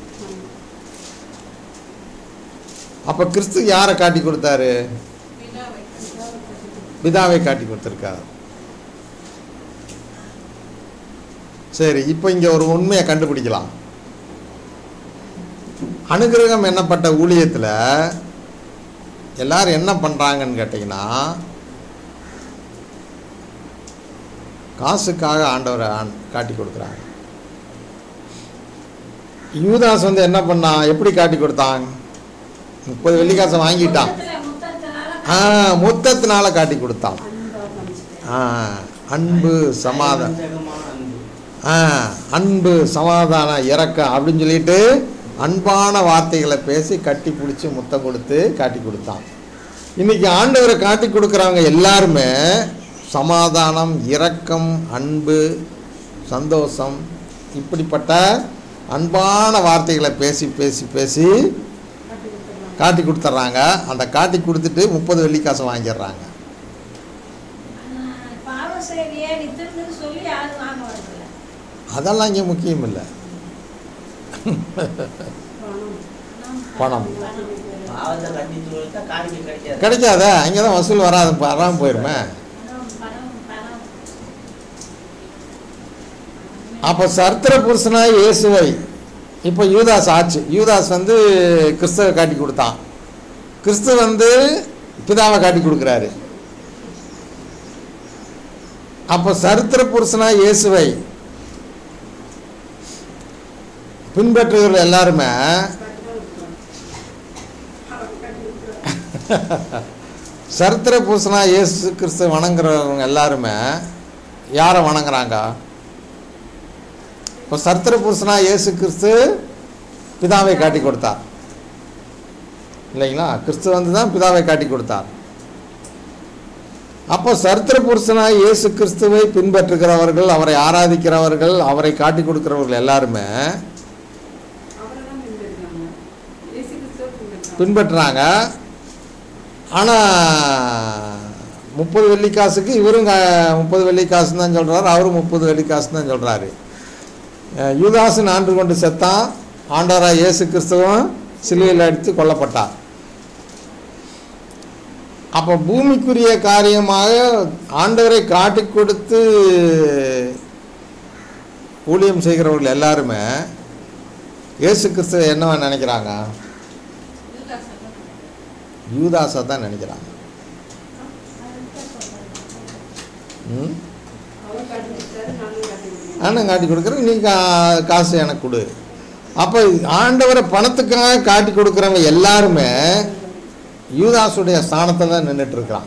அப்போ கிறிஸ்து யாரை காட்டி கொடுத்தாரு? பிதாவை காட்டி கொடுத்துருக்காரு. சரி, இப்போ இங்கே ஒரு உண்மையை கண்டுபிடிக்கலாம். அனுக்கிரகம் என்னப்பட்ட ஊழியத்தில் எல்லாரும் என்ன பண்ணுறாங்கன்னு கேட்டிங்கன்னா, காசுக்காக ஆண்டவரை காட்டி கொடுக்குறாங்க. யூதாஸ் வந்து என்ன பண்ணான்? எப்படி காட்டி கொடுத்தான்? 30 வெள்ளிக்காசை வாங்கிட்டான். மொத்தத்தினால காட்டி கொடுத்தான். அன்பு, சமாதானம், அன்பு, சமாதானம், இரக்கம் அப்படின்னு சொல்லிட்டு அன்பான வார்த்தைகளை பேசி கட்டி பிடிச்சி முத்தம் கொடுத்து காட்டி கொடுத்தான். இன்னைக்கு ஆண்டவரை காட்டி கொடுக்குறவங்க எல்லாருமே சமாதானம், இரக்கம், அன்பு, சந்தோஷம், இப்படிப்பட்ட அன்பான வார்த்தைகளை பேசி பேசி பேசி காட்டி கொடுத்துட்றாங்க. அந்த காட்டி கொடுத்துட்டு 30 வெள்ளிக்காசை வாங்கிடுறாங்க. பாவம் செய்ய நித்திருந்தது சொல்லி யாரும் வாங்க வரதில்லை. அதெல்லாம் இங்கே முக்கியம் இல்லை. பணம் பாவத்தை கண்டித்து கொடுத்தா காணிக்கை கிடைக்காது. கிடைக்காத, அங்கே தான் வசூல் வராமல் போயிருமே. அப்போ சரித்திர புருஷனாய் இயேசுவை இப்போ யூதாஸ் ஆச்சு. யூதாஸ் வந்து கிறிஸ்துவை காட்டி கொடுத்தான். கிறிஸ்து வந்து பிதாவை காட்டி கொடுக்குறாரு. அப்போ சரித்திர புருஷனாய் இயேசுவை பின்பற்றுகிறவர்கள் எல்லாருமே சரித்திர புருஷனா இயேசு கிறிஸ்து வணங்குறவங்க எல்லாருமே யாரை வணங்குறாங்க? இப்போ சரித்திர புருஷனா இயேசு கிறிஸ்து பிதாவை காட்டி கொடுத்தார் இல்லைங்களா? கிறிஸ்து வந்து தான் பிதாவை காட்டி கொடுத்தார். அப்போ சரித்திர புருஷனாய் இயேசு கிறிஸ்துவை பின்பற்றுகிறவர்கள், அவரை ஆராதிக்கிறவர்கள், அவரை காட்டி கொடுக்கிறவர்கள் எல்லாருமே பின்பற்றுறாங்க. ஆனால் 30 வெள்ளிக்காசுக்கு இவரும் 30 வெள்ளிக்காசுன்னு தான் சொல்கிறாரு, அவரும் 30 வெள்ளிக்காசுன்னு தான் சொல்கிறாரு. யூதாசு ஆண்டு கொண்டு செத்தான், ஆண்டவராக இயேசு கிறிஸ்துவும் சிலுவையில் அடித்து கொல்லப்பட்டார். அப்போ பூமிக்குரிய காரியமாக ஆண்டவரை காட்டி கொடுத்து ஊழியம் செய்கிறவர்கள் எல்லாருமே இயேசு கிறிஸ்துவை என்னவா நினைக்கிறாங்க? யூதாஸை தான் நினைக்கிறாங்க. அண்ணன் காட்டி கொடுக்குறேன், நீ காசு எனக்கு கொடு. அப்போ ஆண்டவரை பணத்துக்காக காட்டி கொடுக்குறவங்க எல்லாருமே யூதாஸுடைய ஸ்தானத்தை தான் நின்றுட்டு இருக்கிறான்.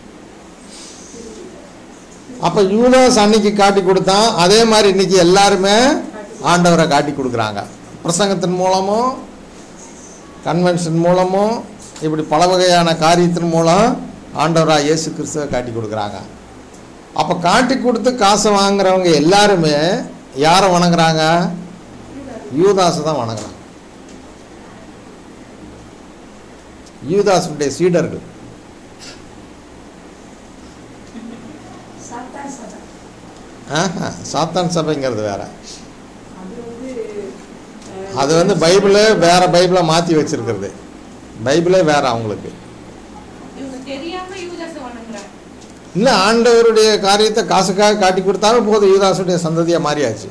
அப்போ யூதாஸ் அன்னைக்கு காட்டி கொடுத்தான், அதே மாதிரி இன்னைக்கு எல்லாருமே ஆண்டவரை காட்டி கொடுக்குறாங்க. பிரசங்கத்தின் மூலமும் கன்வென்ஷன் மூலமும் இப்படி பல வகையான காரியத்தின் மூலம் ஆண்டவராக இயேசு கிறிஸ்துவை காட்டி கொடுக்குறாங்க. அப்போ காட்டி கொடுத்து காசை வாங்குறவங்க எல்லாருமே யாரை வணங்குறாங்க? யூதாஸை தான் வணங்குறாங்க. யூதாஸுடைய சீடர்கள். சாத்தான் சபைங்கிறது வேற. அது வந்து பைபிளே வேற, பைபிளை மாற்றி வச்சிருக்கிறது. பைபிளே வேற அவங்களுக்கு. இல்லை, ஆண்டவருடைய காரியத்தை காசுக்காக காட்டி கொடுத்தாலும் போதும், யூதாஸுடைய சந்ததியாக மாறியாச்சு.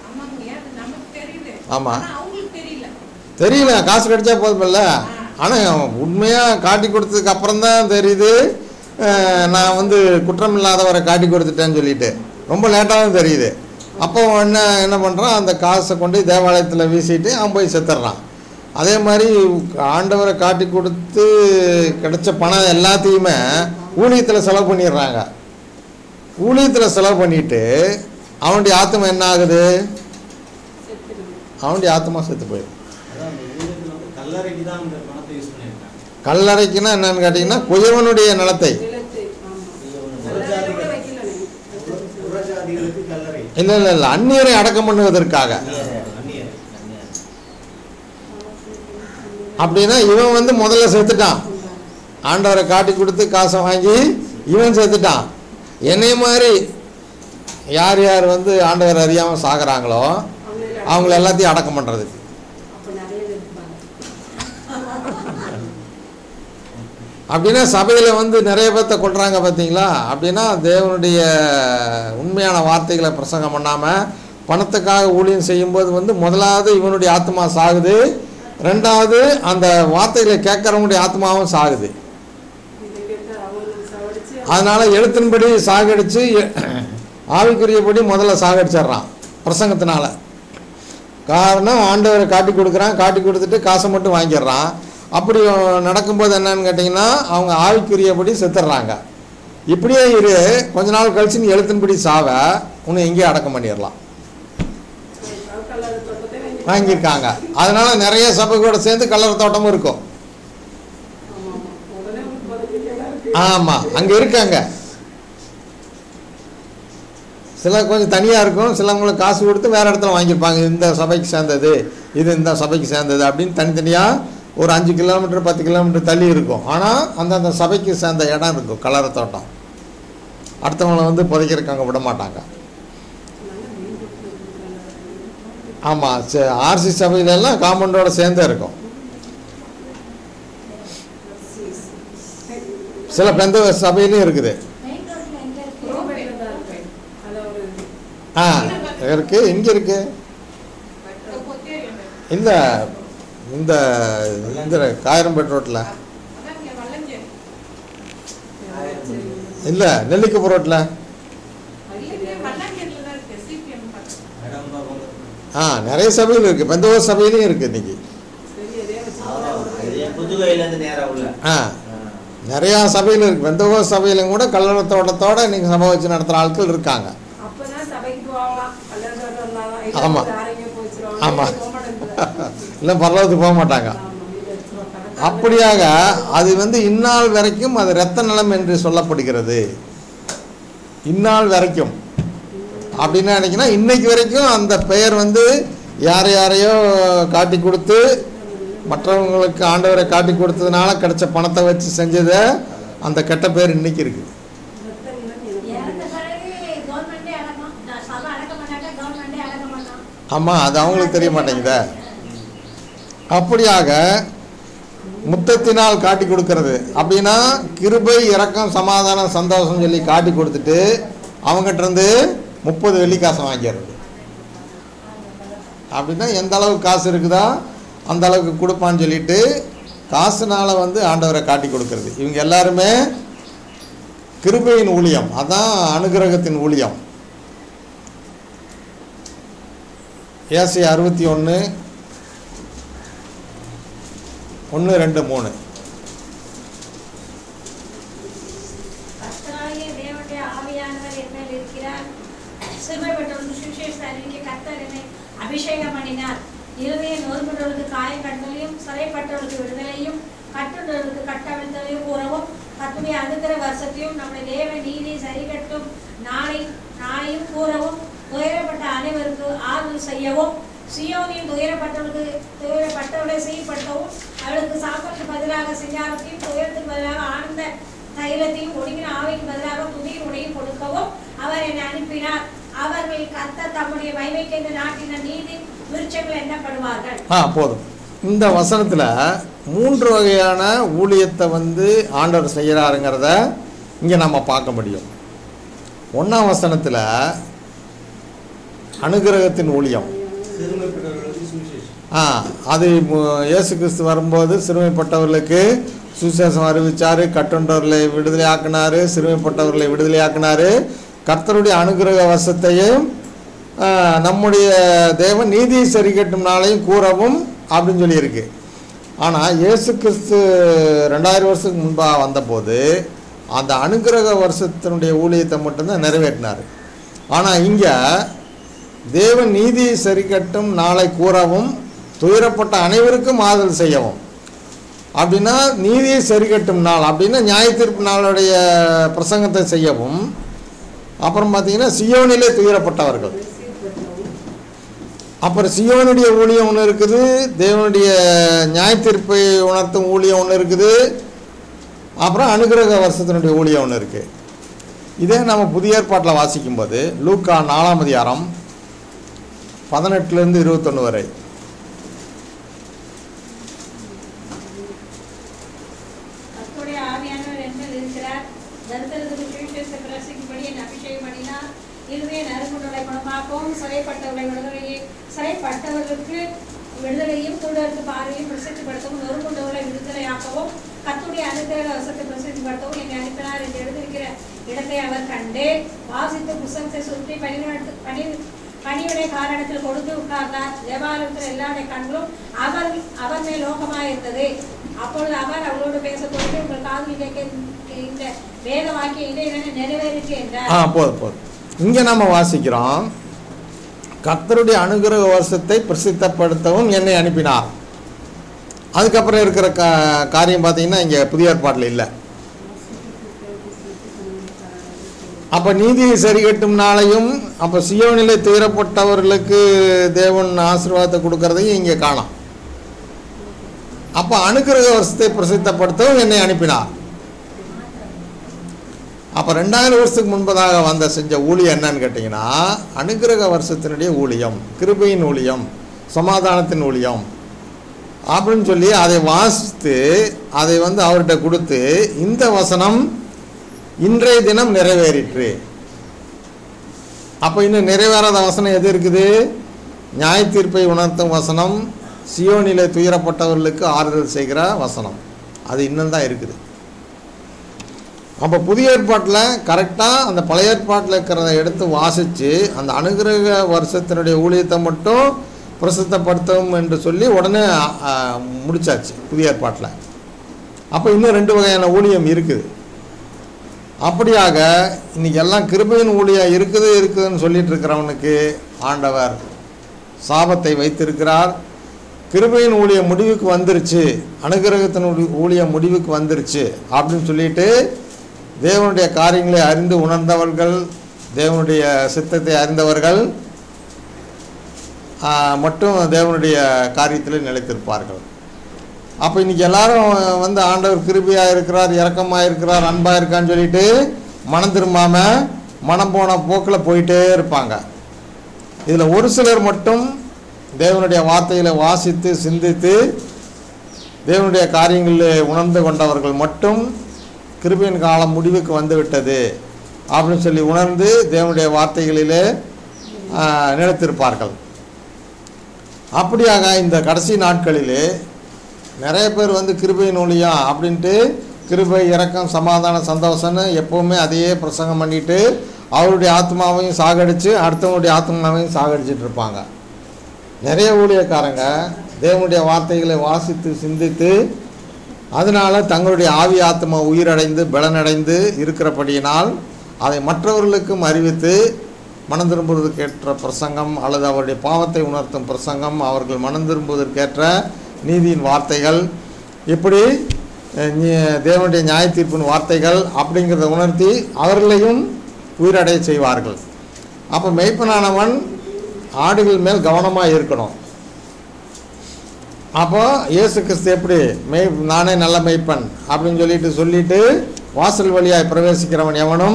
ஆமாம், தெரியல, காசு கிடைச்சா போதுமில்ல. ஆனால் உண்மையாக காட்டி கொடுத்ததுக்கு அப்புறம் தான் தெரியுது நான் வந்து குற்றம் இல்லாதவரை காட்டி கொடுத்துட்டேன்னு சொல்லிட்டு. ரொம்ப லேட்டாக தான் தெரியுது. அப்போ என்ன பண்ணுறான், அந்த காசை கொண்டு தேவாலயத்தில் வீசிட்டு அவன் போய் செத்துடுறான். அதே மாதிரி ஆண்டவரை காட்டி கொடுத்து கிடைச்ச பணம் எல்லாத்தையுமே ஊழியத்தில் செலவு பண்ணிடுறாங்க. ஊழியத்தில் செலவு பண்ணிட்டு அவனுடைய ஆத்மா என்ன ஆகுது, அவனுடைய ஆத்மா செத்து போயிடும். கல்லறைக்கு தான் அந்த பணத்தை யூஸ் பண்ணியிருக்காங்க. கல்லறைக்குன்னா என்னன்னு கேட்டிங்கன்னா குயவனுடைய நிலத்தை, புறஜாதிகளுக்கு கல்லறை. இல்லை இல்லை இல்லை, அந்நியரை அடக்கம் பண்ணுவதற்காக. அப்படின்னா இவன் வந்து முதல்ல செத்துட்டான், ஆண்டவரை காட்டி கொடுத்து காசை வாங்கி இவன் செத்துட்டான். என்னைய மாதிரி யார் யார் வந்து ஆண்டவர் அறியாமல் சாகிறாங்களோ அவங்கள எல்லாத்தையும் அடக்கம் பண்ணுறதுக்கு. அப்படின்னா சபையில் வந்து நிறைய பேர்த்த கொள்றாங்க பார்த்தீங்களா. அப்படின்னா தேவனுடைய உண்மையான வார்த்தைகளை பிரசங்கம் பண்ணாமல் பணத்துக்காக ஊழியம் செய்யும்போது வந்து முதலாவது இவனுடைய ஆத்மா சாகுது, ரெண்டாவது அந்த வார்த்தைகளை கேட்குறவங்களுடைய ஆத்மாவும் சாகுது. அதனால் எழுத்தின்படி சாகடித்து ஆவிக்குரியபடி முதல்ல சாகடிச்சிட்றான் பிரசங்கத்தினால. காரணம் ஆண்டவரை காட்டி கொடுக்குறான், காட்டி கொடுத்துட்டு காசை மட்டும் வாங்கிடுறான். அப்படி நடக்கும்போது என்னன்னு கேட்டிங்கன்னா அவங்க ஆவிக்குரியபடி செத்துடுறாங்க. இப்படியே இரு, கொஞ்ச நாள் கழிச்சு நீ எழுத்தின்படி சாவ, உன்னை எங்கேயும் அடக்கம் பண்ணிடலாம் வாங்கியிருக்காங்க. அதனால நிறைய சபை கூட சேர்ந்து கல்லறை தோட்டமும் இருக்கும். ஆமாம், அங்கே இருக்காங்க. சில கொஞ்சம் தனியாக இருக்கும், சிலவங்களுக்கு காசு கொடுத்து வேறு இடத்துல வாங்கியிருப்பாங்க. இந்த சபைக்கு சேர்ந்தது, இது இந்த சபைக்கு சேர்ந்தது அப்படின்னு தனித்தனியாக ஒரு 5 கிலோமீட்டர் 10 கிலோமீட்டர் தள்ளி இருக்கும். ஆனால் அந்தந்த சபைக்கு சேர்ந்த இடம் இருக்கும் கல்லறை தோட்டம். அடுத்தவங்களை வந்து புதைக்கிறதுக்கு அங்கே விட மாட்டாங்க. ஆமாம், ஆர்சி சபையிலெல்லாம் காம்பவுண்டோட சேர்ந்தே இருக்கும். சில பெந்த சபையிலையும் இருக்குது. இருக்கு, இங்கே இருக்கு. இல்லை, இந்த இந்த காயரம்பேட் ரோட்டில் இல்லை, நெல்லிக்குப்பம் ரோட்டில். நிறைய சபையில் இருக்குது, பெந்தகோஸ்து சபையிலையும் இருக்குது இன்னைக்கு. நிறையா சபையில் இருக்குது. பெந்தகோஸ்து சபையிலும் கூட கல்லறை தோட்டத்தோட இன்னைக்கு சபை வச்சு நடத்துகிற ஆட்கள் இருக்காங்க. ஆமாம் ஆமாம், இல்லை பரலோகத்துக்கு போக மாட்டாங்க. அப்படியாக அது வந்து இந்நாள் வரைக்கும் அது இரத்த நிலம் என்று சொல்லப்படுகிறது. இந்நாள் வரைக்கும் அப்படின்னா நினைக்கினா இன்னைக்கு வரைக்கும் அந்த பெயர் வந்து யாரையோ காட்டி கொடுத்து மற்றவங்களுக்கு ஆண்டவரை காட்டி கொடுத்ததுனால கிடைச்ச பணத்தை வச்சு செஞ்சதை அந்த கெட்ட பேர் இன்னைக்கு இருக்குது. ஆமாம், அது அவங்களுக்கு தெரிய மாட்டேங்குதே. அப்படியாக முத்தத்தினால் காட்டி கொடுக்கறது அப்படின்னா கிருபை, இரக்கம், சமாதானம், சந்தோஷம் சொல்லி காட்டி கொடுத்துட்டு அவங்ககிட்ட இருந்து 30 வெள்ளிக்காசை வாங்கிடுறது. அப்படின்னா எந்த அளவுக்கு காசு இருக்குதோ அந்த அளவுக்கு கொடுப்பான்னு சொல்லிட்டு காசுனால வந்து ஆண்டவரை காட்டி கொடுக்கறது. இவங்க எல்லாருமே கிருபையின் ஊழியம், அதான் அனுகிரகத்தின் ஊழியம். ஏசாயா 61 1 2 3. அபிஷேகம் பண்ணினார். இருதய நோன்புள்ளவர்களுக்கு காயம் கட்டளையும், சிறைப்பட்டவர்களுக்கு விடுதலையும், கட்டுண்டவர்களுக்கு கட்டவிழ்த்தலையும் கூறவும், கர்த்தருடைய அனுக்கிரக வருஷத்தையும் நம்முடைய தேவ நீதி சரிகட்டும் நாளையும் கூறவும், துயரப்பட்ட அனைவருக்கு ஆறுதல் செய்யவும், சியோனில் துயரப்பட்டவர்களை செய்யப்பட்டவும், அவளுக்கு சாப்பாட்டுக்கு பதிலாக சிங்காரத்தையும், துயரத்துக்கு பதிலாக ஆனந்த தைலத்தையும், ஒடுங்கின ஆவைக்கு பதிலாக புதிய உடையும் கொடுக்கவும் அவர் என்னை அனுப்பினார். அவர்கள் கர்த்தர் தம்முடைய மகிமைக்கு என்று நாட்டின நீதி விருட்சங்கள் எண்ணப்படுவார்கள். போதும். இந்த வசனத்தில் 3 வகையான ஊழியத்தை வந்து ஆண்டவர் செய்கிறாருங்கிறத இங்கே நம்ம பார்க்க முடியும். 1ஆம் வசனத்தில் அனுகிரகத்தின் ஊழியம். அது இயேசு கிறிஸ்து வரும்போது சிறுமைப்பட்டவர்களுக்கு சுவிசேஷம் அறிவித்தார், கட்டுண்டவர்களை விடுதலை ஆக்கினார், சிறுமைப்பட்டவர்களை விடுதலை ஆக்கினார். கர்த்தருடைய அனுகிரக வசத்தையும் நம்முடைய தேவன் நீதி சரிக்கட்டும் நாளையும் கூறவும் அப்படின்னு சொல்லியிருக்கு. ஆனால் இயேசு கிறிஸ்து 2000 வருஷத்துக்கு முன்பாக வந்தபோது அந்த அனுக்கிரக வருஷத்தினுடைய ஊழியத்தை மட்டும்தான் நிறைவேற்றினார். ஆனால் இங்கே தேவன் நீதி சரிக்கட்டும் நாளை கூறவும் துயரப்பட்ட அனைவருக்கும் ஆதரவு செய்யவும். அப்படின்னா நீதியை சரிக்கட்டும் நாள் அப்படின்னா நியாய தீர்ப்பு நாளுடைய பிரசங்கத்தை செய்யவும். அப்புறம் பார்த்தீங்கன்னா சியோனிலே துயரப்பட்டவர்கள். அப்புறம் சியோனுடைய ஊழியம் ஒன்று இருக்குது, தேவனுடைய நியாய தீர்ப்பை உணர்த்தும் ஊழியம் ஒன்று இருக்குது, அப்புறம் அனுக்கிரக வருஷத்தினுடைய ஊழியம் ஒன்று இருக்குது. இதே நம்ம புதிய ஏற்பாட்டில் வாசிக்கும்போது லூக்கா 4ஆம் அதிகாரம் 18 21 வரை. கர்த்தருடைய ஆவியானவர் என்னில் இருக்கிறார். தரித்திரருக்கு சுவிசேஷத்தை பிரசங்கிக்கும்படி என்னை அபிஷேகம் பண்ணினார். இருதய நறுங்குண்டலை குணமாக்கவும், சிறைப்பட்டவர்களுக்கு விடுதலையும், குருடருக்கு பார்வையும் பிரசித்திப்படுத்தவும், நொறுங்குண்டவர்களை விடுதலையாக்கவும், கர்த்தருடைய அனுக்கிரக வருஷத்தை பிரசித்திப்படுத்தவும் என்னை அனுப்பினார் என்று எழுதியிருக்கிற இடத்தை அவர் கண்டு வாசித்து புஸ்தகத்தை சுற்றி பணிவிடை காரணத்தில் கொடுத்து உட்கார்ந்தார். தேவாலயத்தில் எல்லாருடைய கண்களும் அவர் மேல் லோகமாக இருந்தது. அப்பொழுது அவர் அவளோடு பேசப்போது, உங்கள் காதில் கேட்க இந்த வேத வாக்கிய இடையில நிறைவேறிச்சு என்றார். போதும். இங்கே நம்ம வாசிக்கிறோம், கர்த்தருடைய அனுக்கிரக வருஷத்தை பிரசித்தப்படுத்தவும் என்னை அனுப்பினார். அதுக்கப்புறம் இருக்கிற காரியம் பார்த்தீங்கன்னா இங்கே புதிய ஏற்பாட்டில் இல்லை. அப்போ நீதியை சரிகட்டும் நாளையும், அப்போ சியோனிலே துயரப்பட்டவர்களுக்கு தேவன் ஆசீர்வாதத்தை கொடுக்கறதையும் இங்கே காணோம். அப்போ அனுக்கிரக வருஷத்தை பிரசித்தப்படுத்தவும் என்னை அனுப்பினார். அப்போ 2000 வருஷத்துக்கு முன்பதாக செஞ்ச ஊழியம் என்னன்னு கேட்டிங்கன்னா அனுக்கிரக வருஷத்தினுடைய ஊழியம், கிருபையின் ஊழியம், சமாதானத்தின் ஊழியம் அப்படின்னு சொல்லி அதை வாசித்து அதை அவர்கிட்ட கொடுத்து, இந்த வசனம் இன்றைய தினம் நிறைவேறிற்று. அப்போ இன்னும் நிறைவேறாத வசனம் எது இருக்குது? நியாய தீர்ப்பை உணர்த்தும் வசனம், சியோனிலே துயரப்பட்டவர்களுக்கு ஆறுதல் செய்கிற வசனம், அது இன்னும் தான் இருக்குது. அப்போ புதிய ஏற்பாட்டில் கரெக்டாக அந்த பழைய ஏற்பாட்டில் இருக்கிறத எடுத்து வாசித்து அந்த அனுக்கிரக வருஷத்தினுடைய ஊழியத்தை மட்டும் பிரசித்தப்படுத்தவும் என்று சொல்லி உடனே முடிச்சாச்சு புதிய ஏற்பாட்டில். அப்போ இன்னும் 2 வகையான ஊழியம் இருக்குது. அப்படியாக இன்றைக்கி எல்லாம் கிருபையின் ஊழியம் இருக்குதுன்னு சொல்லிட்டு இருக்கிறவனுக்கு ஆண்டவர் சாபத்தை வைத்திருக்கிறார். கிருபையின் ஊழியம் முடிவுக்கு வந்துருச்சு, அனுக்கிரகத்தின் ஊழியம் முடிவுக்கு வந்துருச்சு அப்படின்னு சொல்லிட்டு தேவனுடைய காரியங்களை அறிந்து உணர்ந்தவர்கள், தேவனுடைய சித்தத்தை அறிந்தவர்கள் மட்டும் தேவனுடைய காரியத்தில் நிலைத்திருப்பார்கள். அப்போ இன்றைக்கி எல்லாரும் ஆண்டவர் கிருபையாக இருக்கிறார், இரக்கமாக இருக்கிறார், அன்பாக இருக்கான்னு சொல்லிட்டு மனம் திரும்பாமல் மனம் போன போக்கில் போயிட்டே இருப்பாங்க. இதில் ஒரு சிலர் மட்டும் தேவனுடைய வார்த்தைகளை வாசித்து சிந்தித்து தேவனுடைய காரியங்களில் உணர்ந்து கொண்டவர்கள் மட்டும் கிருபையின் காலம் முடிவுக்கு வந்துவிட்டது அப்படின்னு சொல்லி உணர்ந்து தேவனுடைய வார்த்தைகளிலே நிலைத்திருப்பார்கள். அப்படியாக இந்த கடைசி நாட்களிலே நிறைய பேர் கிருபையின் ஊழியம் அப்படின்ட்டு கிருபை, இரக்கம், சமாதானம், சந்தோஷம்னு எப்போவுமே அதையே பிரசங்கம் பண்ணிட்டு அவருடைய ஆத்மாவையும் சாகடித்து அடுத்தவங்களுடைய ஆத்மாவையும் சாகடிச்சிட்டு இருப்பாங்க. நிறைய ஊழியக்காரங்க தேவனுடைய வார்த்தைகளை வாசித்து சிந்தித்து அதனால் தங்களுடைய ஆவி ஆத்மா உயிரடைந்து பலனடைந்து இருக்கிறபடியினால் அதை மற்றவர்களுக்கும் அறிவித்து மனம் திரும்புவதற்கேற்ற பிரசங்கம் அல்லது அவருடைய பாவத்தை உணர்த்தும் பிரசங்கம், அவர்கள் மனம் திரும்புவதற்கேற்ற நீதியின் வார்த்தைகள், இப்படி தேவனுடைய நியாய தீர்ப்பின் வார்த்தைகள் அப்படிங்கிறத உணர்த்தி அவர்களையும் உயிரடைய செய்வார்கள். அப்போ மெய்ப்பனானவன் ஆடுகள் மேல் கவனமாக இருக்கணும். அப்போ இயேசு கிறிஸ்து எப்படி நானே நல்ல மெய்ப்பன் அப்படின்னு சொல்லிட்டு வாசல் வழியாய் பிரவேசிக்கிறவன் எவனும்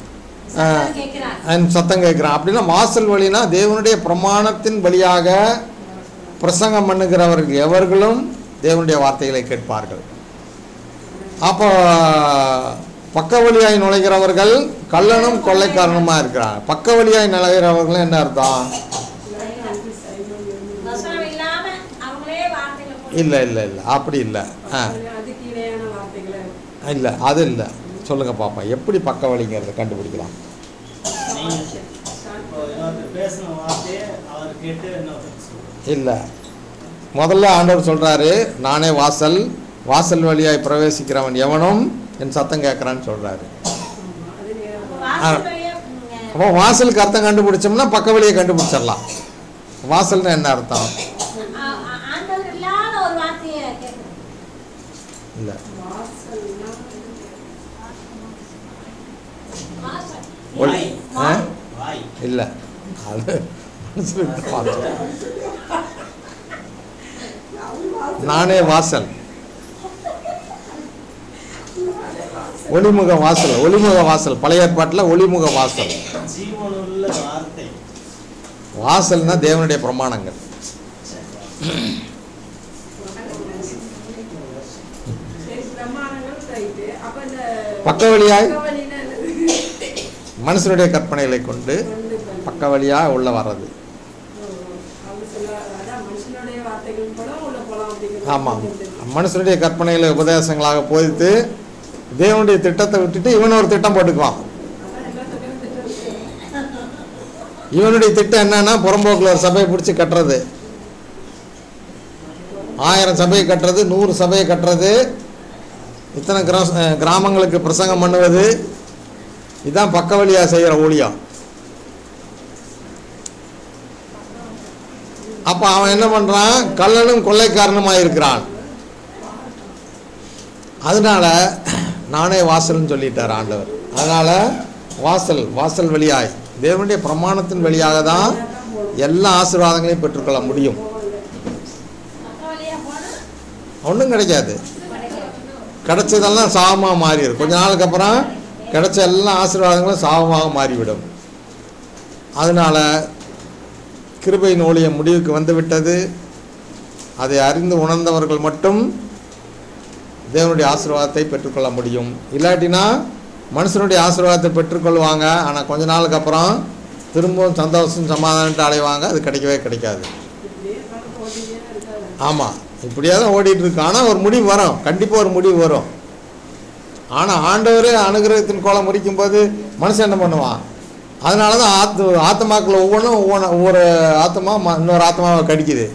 சத்தம் கேட்குறான். அப்படின்னா வாசல் வழினா தேவனுடைய பிரமாணத்தின் வழியாக பிரசங்கம் பண்ணுகிறவர்கள் எவர்களும் தேவனுடைய வார்த்தைகளை கேட்பார்கள். அப்போ பக்க வழியாய் நுழைகிறவர்கள் கள்ளனும் கொள்ளைக்காரனுமாக இருக்கிறாங்க. பக்க வழியாய் நுழைகிறவர்களும் என்ன அர்த்தம்? இல்லை இல்லை இல்லை அப்படி இல்லை. இல்லை அது இல்லை. சொல்லுங்க பாப்பா, எப்படி பக்க வழிங்கிறத கண்டுபிடிக்கலாம்? பேச பேசின வார்த்தையை அவர் கேட்டு என்ன சொல்லுவார்? இல்லை, முதல்ல ஆண்டவர் சொல்கிறாரு, நானே வாசல், வாசல் வழியாய் பிரவேசிக்கிறவன் எவனும் என் சத்தம் கேட்குறான்னு சொல்கிறாரு. வாசல் வழியா, அப்போ வாசலுக்கு அர்த்தம் கண்டுபிடிச்சோம்னா பக்க வழியை கண்டுபிடிச்சிடலாம். வாசல்னு என்ன அர்த்தம்? ஆண்டவர் இல்லாத ஒரு வார்த்தையை கேட்கணும். இல்லை, வாசல்னா வாய். ஆ வாய். இல்லை, அது மனுஷனுக்கு வார்த்தை. நானே வாசல், ஒளிமுக வாசல், ஒளிமுக வாசல், பழைய ஏற்பாட்டில் ஒளிமுக வாசல். ஜீவனுள்ள வார்த்தை. வாசல்னா தேவனுடைய பிரமாணங்கள். சரி, பிரமாணங்கள் ரைட்டு. அப்ப இந்த பக்க வழியாய் பக்க வழின்னா என்னது? மனுஷனுடைய கற்பனைகளை கொண்டு பக்க வழியாக உள்ள வர்றது. அவங்க சொல்ல அதான் மனுஷனுடைய வார்த்தைகள் போல உள்ள போலாம் அப்படிங்கிறது. ஆமாம், மனுஷனுடைய கற்பனைகளை உபதேசங்களாக போதித்து தேவனுடைய திட்டத்தை விட்டுட்டு இவன் ஒரு திட்டம் போட்டுக்குவான். அதான் எல்லாத்துக்கும் திட்டம் இருக்கு. இவனுடைய திட்டம் என்னன்னா புறம்போக்கில் ஒரு சபையை பிடிச்சி கட்டுறது, 1000 சபையை கட்டுறது, 100 சபையை கட்டுறது, இத்தனை கிராமங்களுக்கு பிரசங்கம் பண்ணுவது. இதுதான் பக்க வழியாக செய்கிற ஊழியம். அப்போ அவன் என்ன பண்ணுறான்? கள்ளனும் கொள்ளைக்காரனுமாக இருக்கிறான். அதனால நானே வாசல்னு சொல்லிட்டார் ஆண்டவர். அதனால் வாசல், வாசல் வழியாய் தேவனுடைய பிரமாணத்தின் வழியாக தான் எல்லா ஆசீர்வாதங்களையும் பெற்றுக்கொள்ள முடியும். பக்க வழியா போனா ஒன்றும் கிடைக்காது. கிடைச்சதெல்லாம் சாபமாக மாறிடும். கொஞ்ச நாளுக்கு அப்புறம் கிடைச்ச எல்லா ஆசீர்வாதங்களும் சாபமாக மாறிவிடும். அதனால் கிருபையின் ஊழியம் முடிவுக்கு வந்துவிட்டது. அதை அறிந்து உணர்ந்தவர்கள் மட்டும் தேவனுடைய ஆசீர்வாதத்தை பெற்றுக்கொள்ள முடியும். இல்லாட்டினா மனுஷனுடைய ஆசீர்வாதத்தை பெற்றுக்கொள்வாங்க, ஆனால் கொஞ்ச நாளுக்கு அப்புறம் திரும்பவும் சந்தோஷம் சமாதானத்தை அடைவாங்க. அது கிடைக்கவே கிடைக்காது. இப்படியே கணக்கு ஓட்டியே இருக்காது. ஆமாம், இப்படியே தான் ஓடிட்டு இருக்கு. ஆனால் ஒரு முடிவு வரும், கண்டிப்பாக ஒரு முடிவு வரும். ஆனால் ஆண்டவரே அனுகிரகத்தின் கோலம் முறிக்கும் போது மனுஷன் என்ன பண்ணுவான்? அதனால தான் ஆத்மாக்கள் ஒவ்வொரு ஆத்மா இன்னொரு ஆத்மாவை கடிக்குது.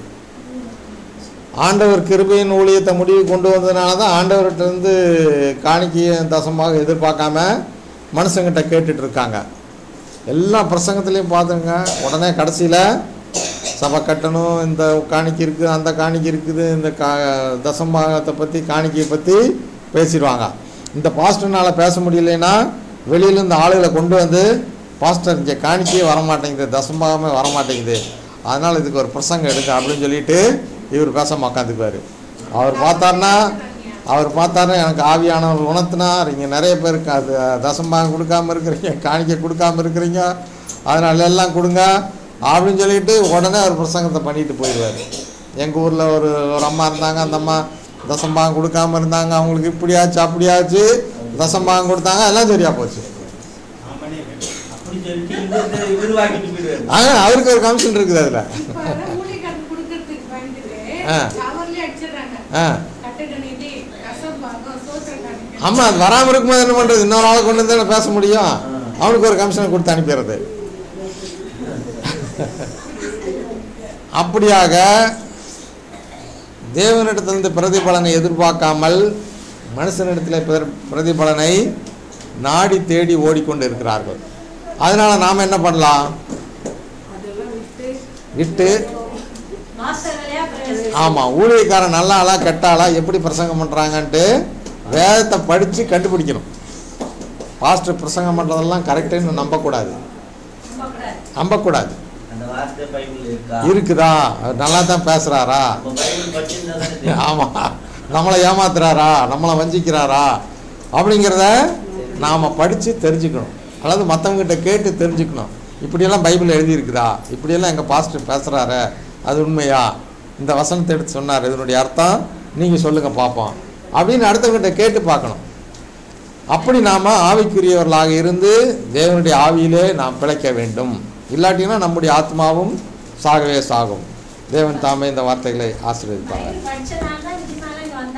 ஆண்டவர் கிருபையின் ஊழியத்தை முடிவு கொண்டு வந்ததுனால தான் ஆண்டவர்கிட்டருந்து காணிக்கையை தசமாக எதிர்பார்க்காம மனுஷங்கிட்ட கேட்டுட்டு இருக்காங்க. எல்லா பிரசங்கத்துலேயும் பார்த்துங்க, உடனே கடைசியில் சபை கட்டணும், இந்த காணிக்கை இருக்குது, அந்த காணிக்கை இருக்குது, இந்த தசம்பாகத்தை பற்றி காணிக்கையை பற்றி பேசிடுவாங்க. இந்த பாஸ்டர்னால் பேச முடியலைன்னா வெளியிலேருந்து ஆளுகளை கொண்டு வந்து, பாஸ்டர் இங்கே காணிக்கையே வரமாட்டேங்குது, தசம்பாகமே வரமாட்டேங்குது, அதனால் இதுக்கு ஒரு பிரசங்கம் எடுங்க அப்படின்னு சொல்லிட்டு இவர் பேச உட்காந்துக்குவார். அவர் பார்த்தாருன்னா எனக்கு ஆவியானவர் உணர்த்தினார், இங்கே நிறைய பேருக்கு அது தசம்பாகம் கொடுக்காமல் இருக்கிறீங்க, காணிக்கை கொடுக்காமல் இருக்கிறீங்க, அதனால எல்லாம் கொடுங்க அப்படின்னு சொல்லிட்டு உடனே ஒரு பிரசங்கத்தை பண்ணிட்டு போயிடுவார். எங்கள் ஊரில் ஒரு அம்மா இருந்தாங்க, அந்த அம்மா தசம்பாகம் கொடுக்காமல் இருந்தாங்க, அவங்களுக்கு இப்படியாச்சு அப்படியாச்சு, தசம்பாகம் கொடுத்தாங்க, எல்லாம் சரியாக போச்சு. அப்படி சொல்லிட்டு இவர் வாங்கிட்டு போயிடுவாரு. அவருக்கு ஒரு கமிஷன் இருக்குது அதில். ஊழியக்காரன் கொடுக்கறதுக்கு பயந்துட்டு ஆ. அவர்லயே அடிச்சிடுறாங்க. ஆ கட்டட நிதி, ரசம்பாகம், சோத்திரக்காரங்க. ஆமாம், அது வராமல் இருக்கும்போது என்ன பண்ணுறது? இன்னொரு ஆளை கொண்டு வந்து பேச முடியும். அவனுக்கு ஒரு கமிஷனை கொடுத்து அனுப்பிடுறது. அப்படியாக தேவனிடத்திலிருந்து பிரதிபலனை எதிர்பார்க்காமல் மனுஷனிடத்தில் பிரதிபலனை நாடி தேடி ஓடிக்கொண்டு இருக்கிறார்கள். அதனால் நாம் என்ன பண்ணலாம்? அதெல்லாம் விட்டு வாசல் வழியா பிரவேசி. ஆமாம், ஊழியக்காரன் நல்ல ஆளா கெட்ட ஆளா எப்படி பிரசங்கம் பண்ணுறாங்கன்ட்டு வேதத்தை படித்து கண்டுபிடிக்கணும். பாஸ்டர் பிரசங்கம் பண்ணுறதெல்லாம் கரெக்டுன்னு நம்பக்கூடாது. நம்பக்கூடாது. அந்த வார்த்தை பைபிள் இருக்கா? இருக்குதா? நல்லா தான் பேசுகிறாரா? நம்ம பைபிள் படிச்சிருந்தா தானே தெரியும். ஆமாம், நம்மளை ஏமாத்துறாரா, நம்மளை வஞ்சிக்கிறாரா அப்படிங்கிறத நாம் படித்து தெரிஞ்சுக்கணும். அல்லது மற்றவங்ககிட்ட கேட்டு தெரிஞ்சுக்கணும். இப்படியெல்லாம் பைபிள் எழுதியிருக்குதா, இப்படியெல்லாம் எங்கள் பாஸ்டர் பேசுகிறாரு, அது உண்மையா, இந்த வசனத்தை எடுத்து சொன்னார், இதனுடைய அர்த்தம் நீங்கள் சொல்லுங்கள் பார்ப்போம் அப்படின்னு அடுத்தவங்ககிட்ட கேட்டு பார்க்கணும். அப்படி நாம் ஆவிக்குரியவர்களாக இருந்து தேவனுடைய ஆவியிலே நாம் பிழைக்க வேண்டும். இல்லாட்டினா நம்முடைய ஆத்மாவும் சாகவே சாகும். தேவன் தாமே இந்த வார்த்தைகளை ஆசீர்வதிப்பாங்க. படிச்ச